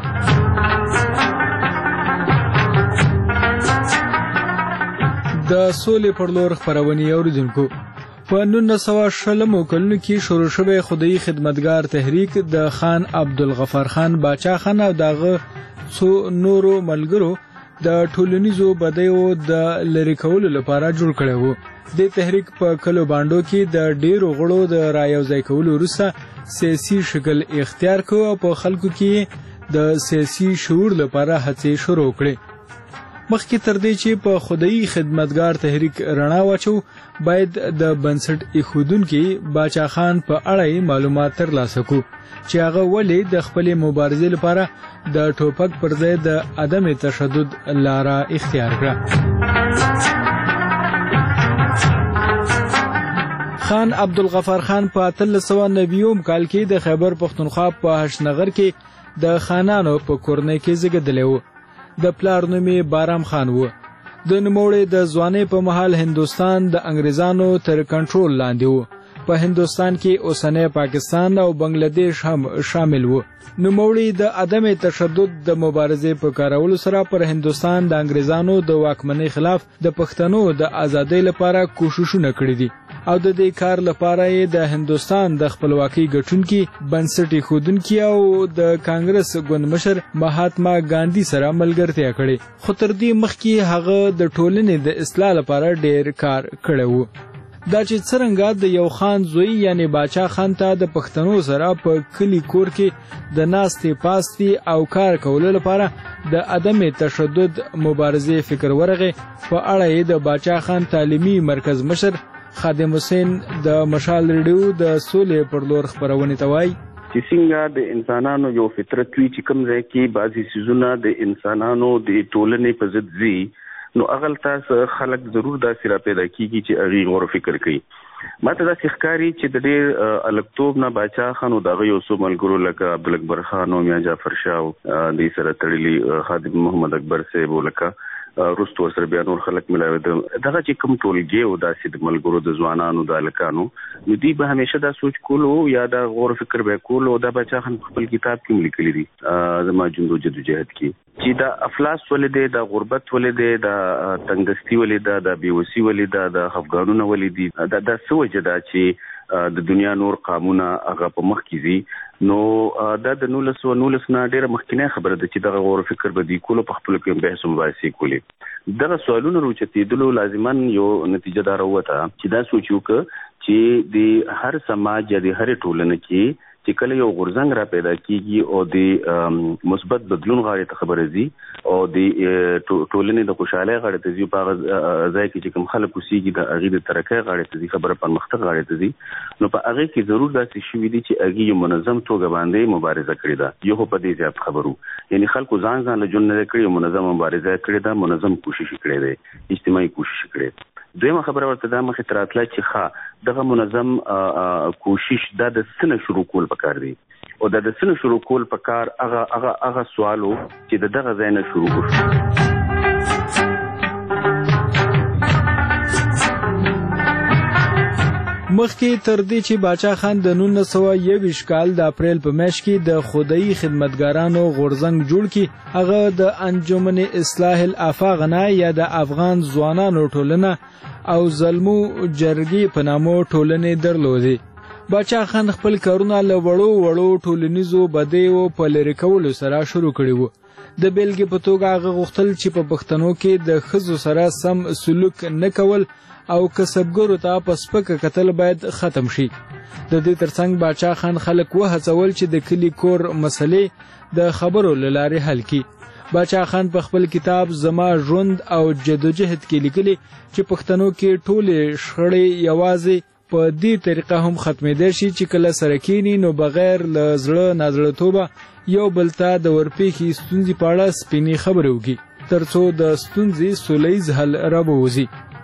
د سولې پر لور خپرونې اوریدونکو، په نولس سوه شلمو کلونو کې شروع شوی خدایي خدمتګار تحریک د خان عبدالغفار خان باچا خان او دغه څو نورو ملګرو د ټولنیزو بدیو د لرې کولو لپاره جوړ کړی و. د تحریک په کلو بانډو کې د ډیرو غړو د رایوځای کولو وروسته سیاسي شکل اختیار کړ او په خلکو کې د سیاسي شعور لپاره هڅې شروع کړې. مخکې تر دې چې په خدایي خدمتګار تحریک رڼا واچو، باید د بنسټ ایښودونکي باچا خان په اړه معلومات ترلاسه کړو چې هغه ولې د خپلې مبارزې لپاره د ټوپک پر ځای د عدم تشدد لاره اختیار کړه. خان عبدالغفار خان په اتلس سوه نوي کال کې د خیبر پښتونخوا په هشنغر کې د خانانو په کورنۍ کې زیږېدلی و. د پلار نوم یې بارام خان و. د نوموړي د ځوانۍ په مهال هندوستان د انګریزانو تر کنټرول لاندې و. په هندوستان کې اوسنی پاکستان او بنگلادیش هم شامل و. نوموړي د عدم تشدد د مبارزې په کارولو سره پر هندوستان د انګریزانو د واکمنۍ خلاف د پښتنو د ازادۍ لپاره کوششونه کړي دي او د دې کار لپاره یې د هندوستان د خپلواکۍ ګټونکي بنسټ ایښودونکي او د کانګرس ګوند مشر مهاتما ګاندي سره ملګرتیا کړې. خو تر دې مخکې هغه د ټولنې د اصلاح لپاره ډېر کار کړی و. دا چې څرنګه د یو خان زوی یعنی باچا خان ته د پښتنو سره په کلی کور کې د ناستې پاستې او کار کولو لپاره د عدم تشدد مبارزې فکر ورغی، په اړه یې د باچا خان تعلیمي مرکز مشر خادم حسین د مشال ریډیو د سولې پر لور خپرونې ته وایي چې څنګه د انسانانو یو فطرت وي چې کوم ځای کې بعضې څیزونه د انسانانو د ټولنې په ضد ځي، نو هغلته خلک ضرور داسې را پیدا کېږي چې هغې غور فکر کوي. ما ته داسې ښکاري چې د ډېر الکتوب نه باچا خان او د هغه یو څو ملګرو لکه عبدالاکبر خان او میاں جعفر شاه او دوی سره تړلي خادم محمد اکبر صاحب او لکه وروسته ورسره بیا نور خلک ملاوېدل. دغه چې کوم ټولګي او داسې د ملګرو د ځوانانو د هلکانو، نو دوی به همیشه دا سوچ کولو یا دا غور فکر به یې کولو. دا باچا خان په خپل کتاب کې هم لیکلي دي زما ژوند او جدوجهد کې چې دا افلاس ولې دی، دا غربت ولې دی، دا تنګدستي ولې ده، دا بېوسي ولې ده، دا خفګانونه ولې دي، دا څه وجه ده چې د دنیا نور قامونه هغه په مخ کې دي نو دا د نولس و نولس نه ډېره مخکینه خبره ده چې دغه غور فکر به دی کولو په خپل کې بحث مباحثې کولې دغه سوالونه روچتېدلو لازمان یو نتیجه دار وته چې دا سوچ وکړه چې د هر سماج یا د هر ټولنه کې چې کله یو غورځنګ را پیدا کیږي او د مثبت بدلون غاړې ته خبره زی او د ټولنې د خوشاله غاړې ته زی په ځای کې چې کوم خلک اوسېږي د هغې د ترقۍ غاړې ته زی خبره پرمختګ غاړې ته زی نو په هغې کې ضرور داسې شوي دي چې هغې یو منظم توګه باندې مبارزه کړې ده یو په دې زیات خبرو یعنی خلکو ځان ځان له ژوند نه کړی منظم مبارزه کړې ده منظم کوشش کړی دی اجتماعي کوشش کړی دویمه خبره ورته دا مخې ته راتله چې ښه دغه منظم کوشش دا د څه نه شروع کول پکار دی او دا د څه نه شروع کول پکار هغه هغه هغه سوال و چې د دغه ځای نه شروع وشو مخکې تر دې چې باچا خان د نولس سوه یوویشت کال د اپریل په میاشت کې د خدایي خدمتګارانو غورځنګ جوړ کړي هغه د انجمن اصلاح الافاق نه یا د افغان ځوانانو ټولنه او زلمو جرګې په نامو ټولنې درلودې باچا خان خپل کارونه له وړو وړو ټولنیزو بدیو په لرې کولو سره شروع کړي وو د بیلګې په توګه هغه غوښتل چې په پښتنو کې د ښځو سره سم سلوک نه کول او کسبګرو ته په سپکه کتل باید ختم شي د دې ترڅنګ باچا خان خلک وهڅول چې د کلي کور مسلې د خبرو له لارې حل کړي باچا خان په خپل کتاب زما ژوند او جدوجهد کې لیکلي چې پښتنو کې ټولې شخړې یوازې په دې طریقه هم ختمېدای شي چې کله سره کینی نو بغیر له زړه نازړتوبه یو بل ته د ورپېښې ستونزې په اړه سپینې خبرې وکړي تر څو د ستونزې سوله ییز حل راووځي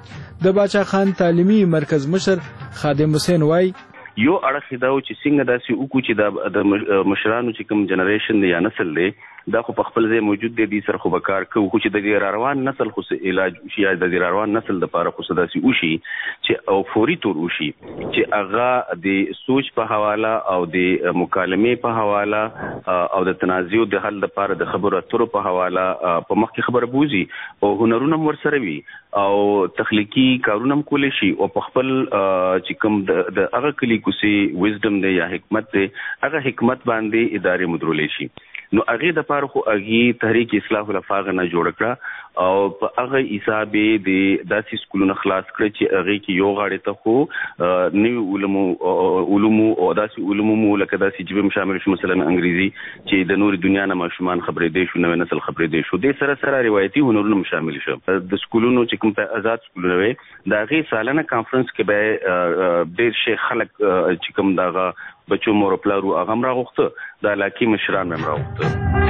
د باچا خان تعلیمي مرکز مشر خادم حسین وای یو اړخ دا و چې څنګه داسې وکړو چې د مشرانو چې کوم جنریشن دی یا نسل دی دا خو په خپل ځای موجود دی دې سره خو به کار کوو خو چې د دې راروان نسل خو علاج وشي یا د دې راروان نسل دپاره خو څه داسې وشي چې او فوري طور وشي چې هغه د سوچ په حواله او د مکالمې په حواله او د تنازع د حل دپاره د خبرو اترو په حواله په مخکې خبره بوځي او هنرونه هم ورسره وي او تخلیقي کارونه هم کولی شي او په خپل چې کوم د هغه کلي کوڅې وزډم دی یا حکمت دی هغه حکمت باندې ادارې مدرولی شي نو هغې دپاره خو هغې تحریک اصلاح الافاق نه جوړه کړه او په هغه حساب یې د داسې سکولونه خلاص کړه چې هغې کې یو غاړې ته خو نوي علومو علومو او داسې علومو مو لکه داسې ژبې هم شامل شو مثلا انګریزي چې د نورې دنیا نه ماشومان خبرېدی شو نوی نسل خبرېدی شو دې سره سره روایتي هنرونه هم شامل شو د سکولونو چې کوم په آزاد سکولونه وی د هغې سالانه کانفرنس کې به ډېر شي خلک چې کوم دغه بچو مور پلارو هغه هم راغوښته د علاقې مشران هم راغوښته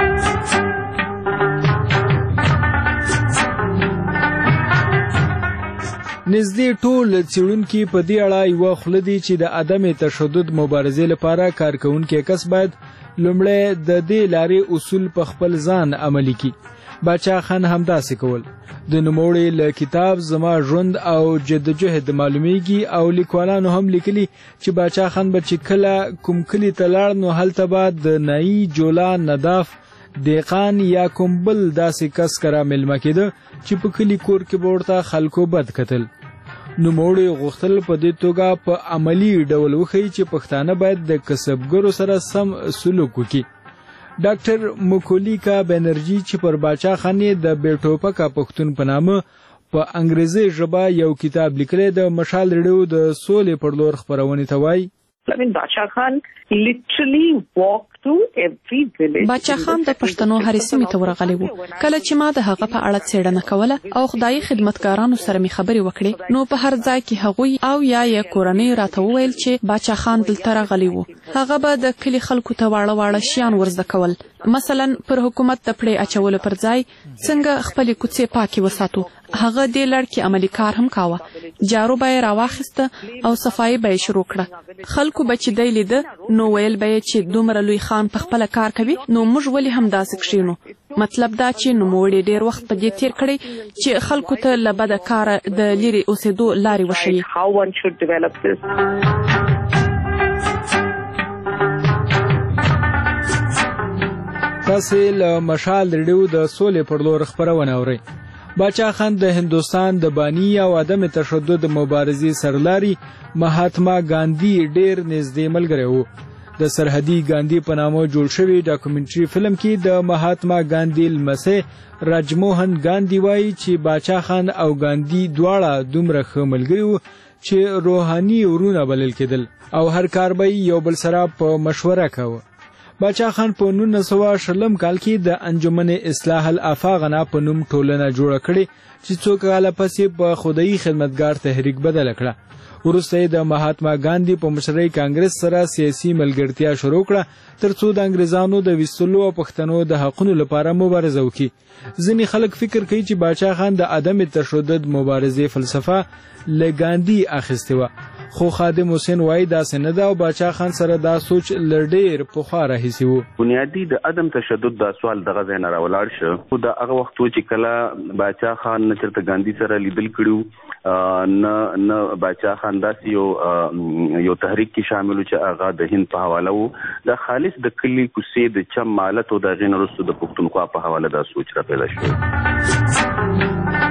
نږدې ټول څېړونکي په دې اړه یوه خوله دي چې د عدم تشدد مبارزې لپاره کارکوونکی کس باید لومړی د دې لارې اصول په خپل ځان عملي کړي باچا خان همداسې کول د نوموړي له کتاب زما ژوند او جدوجهد معلومیږي او لیکوالانو هم لیکلي چې باچا خان به چې کله کوم کلي ته لاړ نو هلته به د نایي جولا نداف دیقان یا کوم بل داسې کس کره میلمه کېده چې په کلي کور کې به ورته خلکو بد کتل نوموړي غوښتل په دې توګه په عملي ډول وښیي چې پښتانه باید د کسبګرو سره سم سلوک وکړي ډاکټر مکولیکا بنرجي چې پر باچا خان د بیټوپکا پښتون په نامه په انګریزي ژبه یو کتاب لیکلی د مشال ریډیو د سولې پر لور خپرونې ته وایي I mean, Bacha Khan literally walked through every village. باچا خان د پښتنو هرې سیمې ته ورغلی و کله چې ما د هغه په اړه څېړنه کوله او خدایي خدمتګارانو سره مې خبرې وکړې نو په هر ځای کې هغوی او یا یې کورنۍ راته وویل چې باچا خان دلته راغلی و هغه به د کلي خلکو ته واړه واړه شیان ورزده کول مثلا پر حکومت د پړې اچولو پر ځای څنګه خپلې کوڅې پاکې وساتو هغه دې لړ کې عملي کار هم کاوه جارو به یې راواخیسته او صفایي به یې شروع کړه خلکو به چې دی لیده نو ویل به یې چې دومره لوی خان په خپله کار کوي نو موږ ولې هم داسې کښېنو مطلب دا چې نوموړي ډېر وخت په دې تیر کړی چې خلکو ته له بده کاره د لرې اوسېدو لارې وښیي تاسې له مشال ریډیو د سولې پر لور خپرونه اورئ باچا خان د هندوستان د بانی او عدم تشدد مبارزې سرلاري مهاتما ګاندھی ډیر نږدې ملګری و. د سرحدي ګاندھی په نامه جوړ شوی ډاکومنټري فلم کې د مهاتما ګاندھی لمسی راجموهن ګاندھی وایي چې باچا خان او ګاندھی دواړه دومره ښه ملګري وو چې روحاني ورونه بلل کېدل او هر کار به یو بل سره په مشوره کاوه. باچا خان په نولس سوه شلم کال کې د انجمن اصلاح الافاغنا په نوم ټولنه جوړه کړې چې څو کاله پسې په خدایي خدمتګار تحریک بدله کړه. وروسته یې د مهاتما ګاندھی په مشرۍ کانګرس سره سیاسي ملګرتیا شروع کړه ترڅو د انګریزانو د ویستلو او پښتنو د حقونو لپاره مبارزه وکړي. ځینې خلک فکر کوي چې باچا خان د عدم تشدد مبارزې فلسفه له ګاندھی اخیستې وه، خو خادم حسین وایي داسې نه ده او باچا خان سره دا سوچ له ډېر پخوا راهیسې و. بنیادي د عدم تشدد دا سوال دغه ځای نه راولاړ شه، خو د هغه وخت و چې کله باچا خان نه چېرته ګاندھی سره لیدل کړي نه نه باچا خان داسې یو یو تحریک کې شامل و چې هغه د هند په حواله و. د خالص د کلي کوڅې د چم مالت او د هغې نه وروسته د پښتونخوا په حواله دا سوچ را پیدا شو.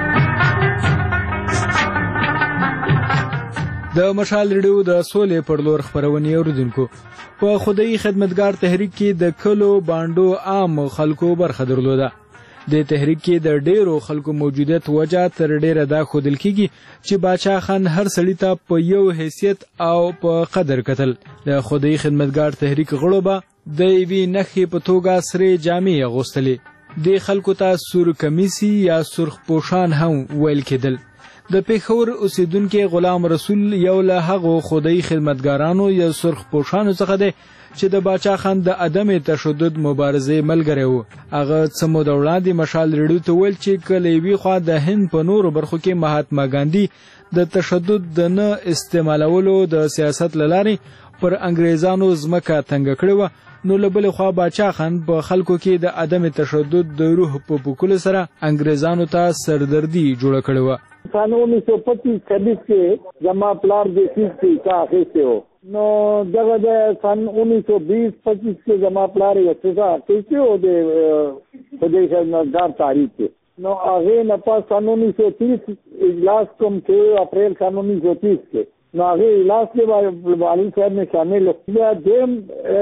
د مشال ریډیو د سولې پر لور خپرونې اوریدونکو، په خدایي خدمتګار تحریک کې د کلو بانډو عام خلکو برخه درلوده. د تحریک کې د ډیرو خلکو موجودیت وجه تر ډیره دا ښودل کیږي چې باچا خان هر سړي ته په یو حیثیت او په قدر کتل. د خدایي خدمتګار تحریک غړو به د یوې نښې په توګه سرې جامې اغوستلې. د خلکو ته سور کمیسي یا سرخ پوشان هم ویل کېدل. د پېښور اوسیدونکي غلام رسول یو له هغو خدایي خدمتګارانو یا سرخ پوشانو څخه دی چې د باچا خان د عدم تشدد مبارزې ملګری و. هغه څه موده وړاندې مشال ریډیو ته ویل چې کله یوې خوا د هند په نورو برخو کې مهاتما ګاندھی د تشدد د نه استعمالولو د سیاست له لارې پر انګریزانو ځمکه تنګه کړې وه، نو له بلې خوا باچا خان په خلکو کې د عدم تشدد د روح په پوکلو سره انګریزانو ته سردردي جوړه کړې وه. سن انیس سو پچیس چھبیس کے جمع پلار جو چیز تھی کا سے ہو نو جگہ دے سن انیس سو بیس پچیس کے جمع پلار یسا کیسے ہو دے خدای خدمتگار تاریخ کے نو آگے نپا سن انیس سو تیس اجلاس کم تھے اپریل سن انیس سو تیس کے نو آگے اجلاس کے والد صاحب میں شامل ہو دیم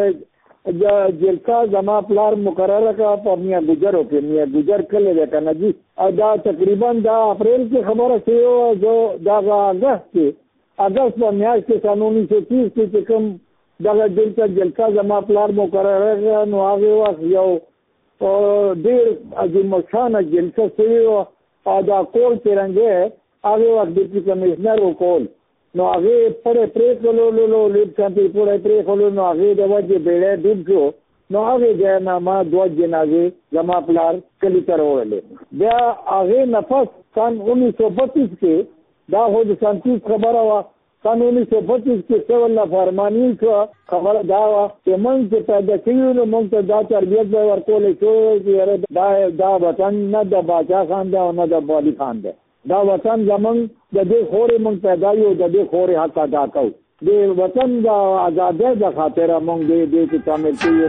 جلسہ جمع پلار مقررہ کا پر میاں گجر ہو کے میاں گجر کر لے گا نا جی دا تقریباً دا اپریل کی خبر سے ہو جو دا اگست کے اگست پر میاش کے سن انیس سو تیس کے چکم دا جلسہ جلسہ جمع پلار مقررہ کا نو آگے وقت یو دیر عظیم شان جلسہ سے ہو دا کول ترنگے آگے وقت ڈپٹی کمشنر ہو کول نو هغه پرې پرې کولو لولو لیب چانتي پرې پرې کولو نو هغه د وجه بیړې ډوب شو نو هغه ځای نه ما دوه جنازې جمع پلار کلی تر وړلې بیا هغه نفس سن انیس سو پچیس کې دا هو د سنتیس خبره وا سن انیس سو پچیس کې څه ولا فرمانی شو خبره دا وا چې مونږ ته پیدا کیو نو مونږ ته دا تربیت به ورکولې شو چې دا دا وطن نه د باچا خان دا نه د بالی خان دا دا وطن زمون د دې خورې مونږ پیدا یو د دې خورې حق ادا کوو د وطن د آزادۍ د خاطر مونږ دې دې کې شامل کیو.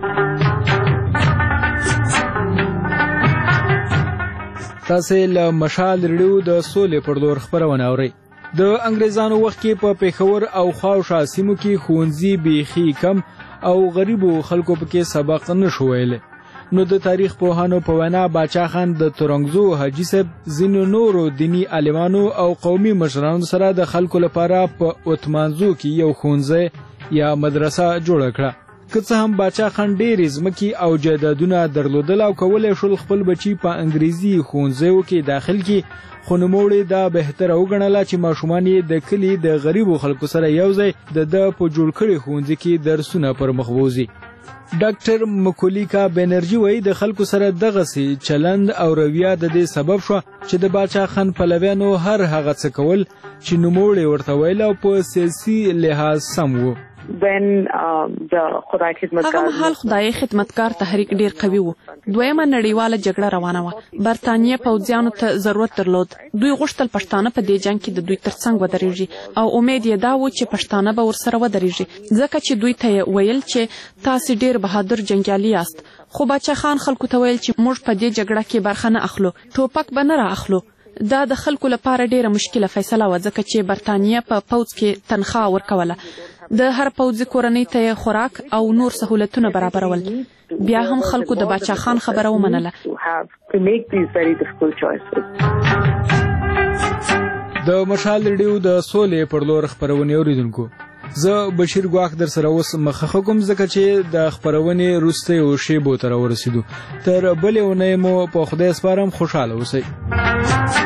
تاسو له مشال ریډیو د سولې پر لور خبرونه اورئ. د انګریزانو وخت کې په پېښور او خاوشا سیمو کې ښوونځي بیخي کم او غریبو خلکو پکې سبق نه شو ویلی. نو د تاریخ پوهانو په وینا باچا خان د ترنګزو حاجي صاحب ځینو نورو دینی عالمانو او قومي مشرانو سره د خلکو لپاره په اوتمانزو کې یو ښوونځی یا مدرسه جوړه کړه. که څه هم باچا خان ډېرې ځمکې او جایدادونه درلودل او کولی شول خپل بچي په انګریزي ښوونځیو کې داخل کړي، خو نوموړي دا بهتره وګڼله چې ماشومان یې د کلي د غریبو خلکو سره یو ځای د ده په جوړ کړي ښوونځي کې درسونه پر مخ بوځي. ډاکټر مکولیکا بنرجی وایي د خلکو سره دغسې چلند او رویه د دې سبب شوه چې د باچا خان پلویانو هر هغه څه کول چې نوموړي ورته ویل او په سیاسي لحاظ سم و. when the خدای خدمتګار هغه مهال خدای خدمتګار تحریک ډیر قوي وو. دویمه نړیواله جګړه روانه وه. برتانیې پوځیانو ته ضرورت درلود. دوی غوښتل پښتانه په دې جنګ کې د دوی ترڅنګ ودرېږي او امید یې دا و چې پښتانه به ورسره ودرېږي، ځکه چې دوی ته یې ویل چې تاسې ډیر بهادر جنګیالي یاست. خو باچا خان خلکو ته ویل چې موږ په دې جګړه کې برخه نه اخلو، ټوپک به نه را اخلو. دا د خلکو لپاره ډیره مشکله فیصله وه، ځکه چې برتانیه په پوځ کې تنخواه ورکوله. د هر پوځي کورنۍ ته یې خوراک او نور سهولتونه برابرول. بیا هم خلکو د باچا خان خبره ومنله. د مشال ریډیو د سولې پر لور خپرونې اوریدونکو، زه بشیر ګواخ در سره اوس مخه کوم، ځکه چې د خپرونې وروستیو شیبو ته راورسېدو. تر بلې اونۍ مو په خدای سپارم، خوشحاله اوسئ.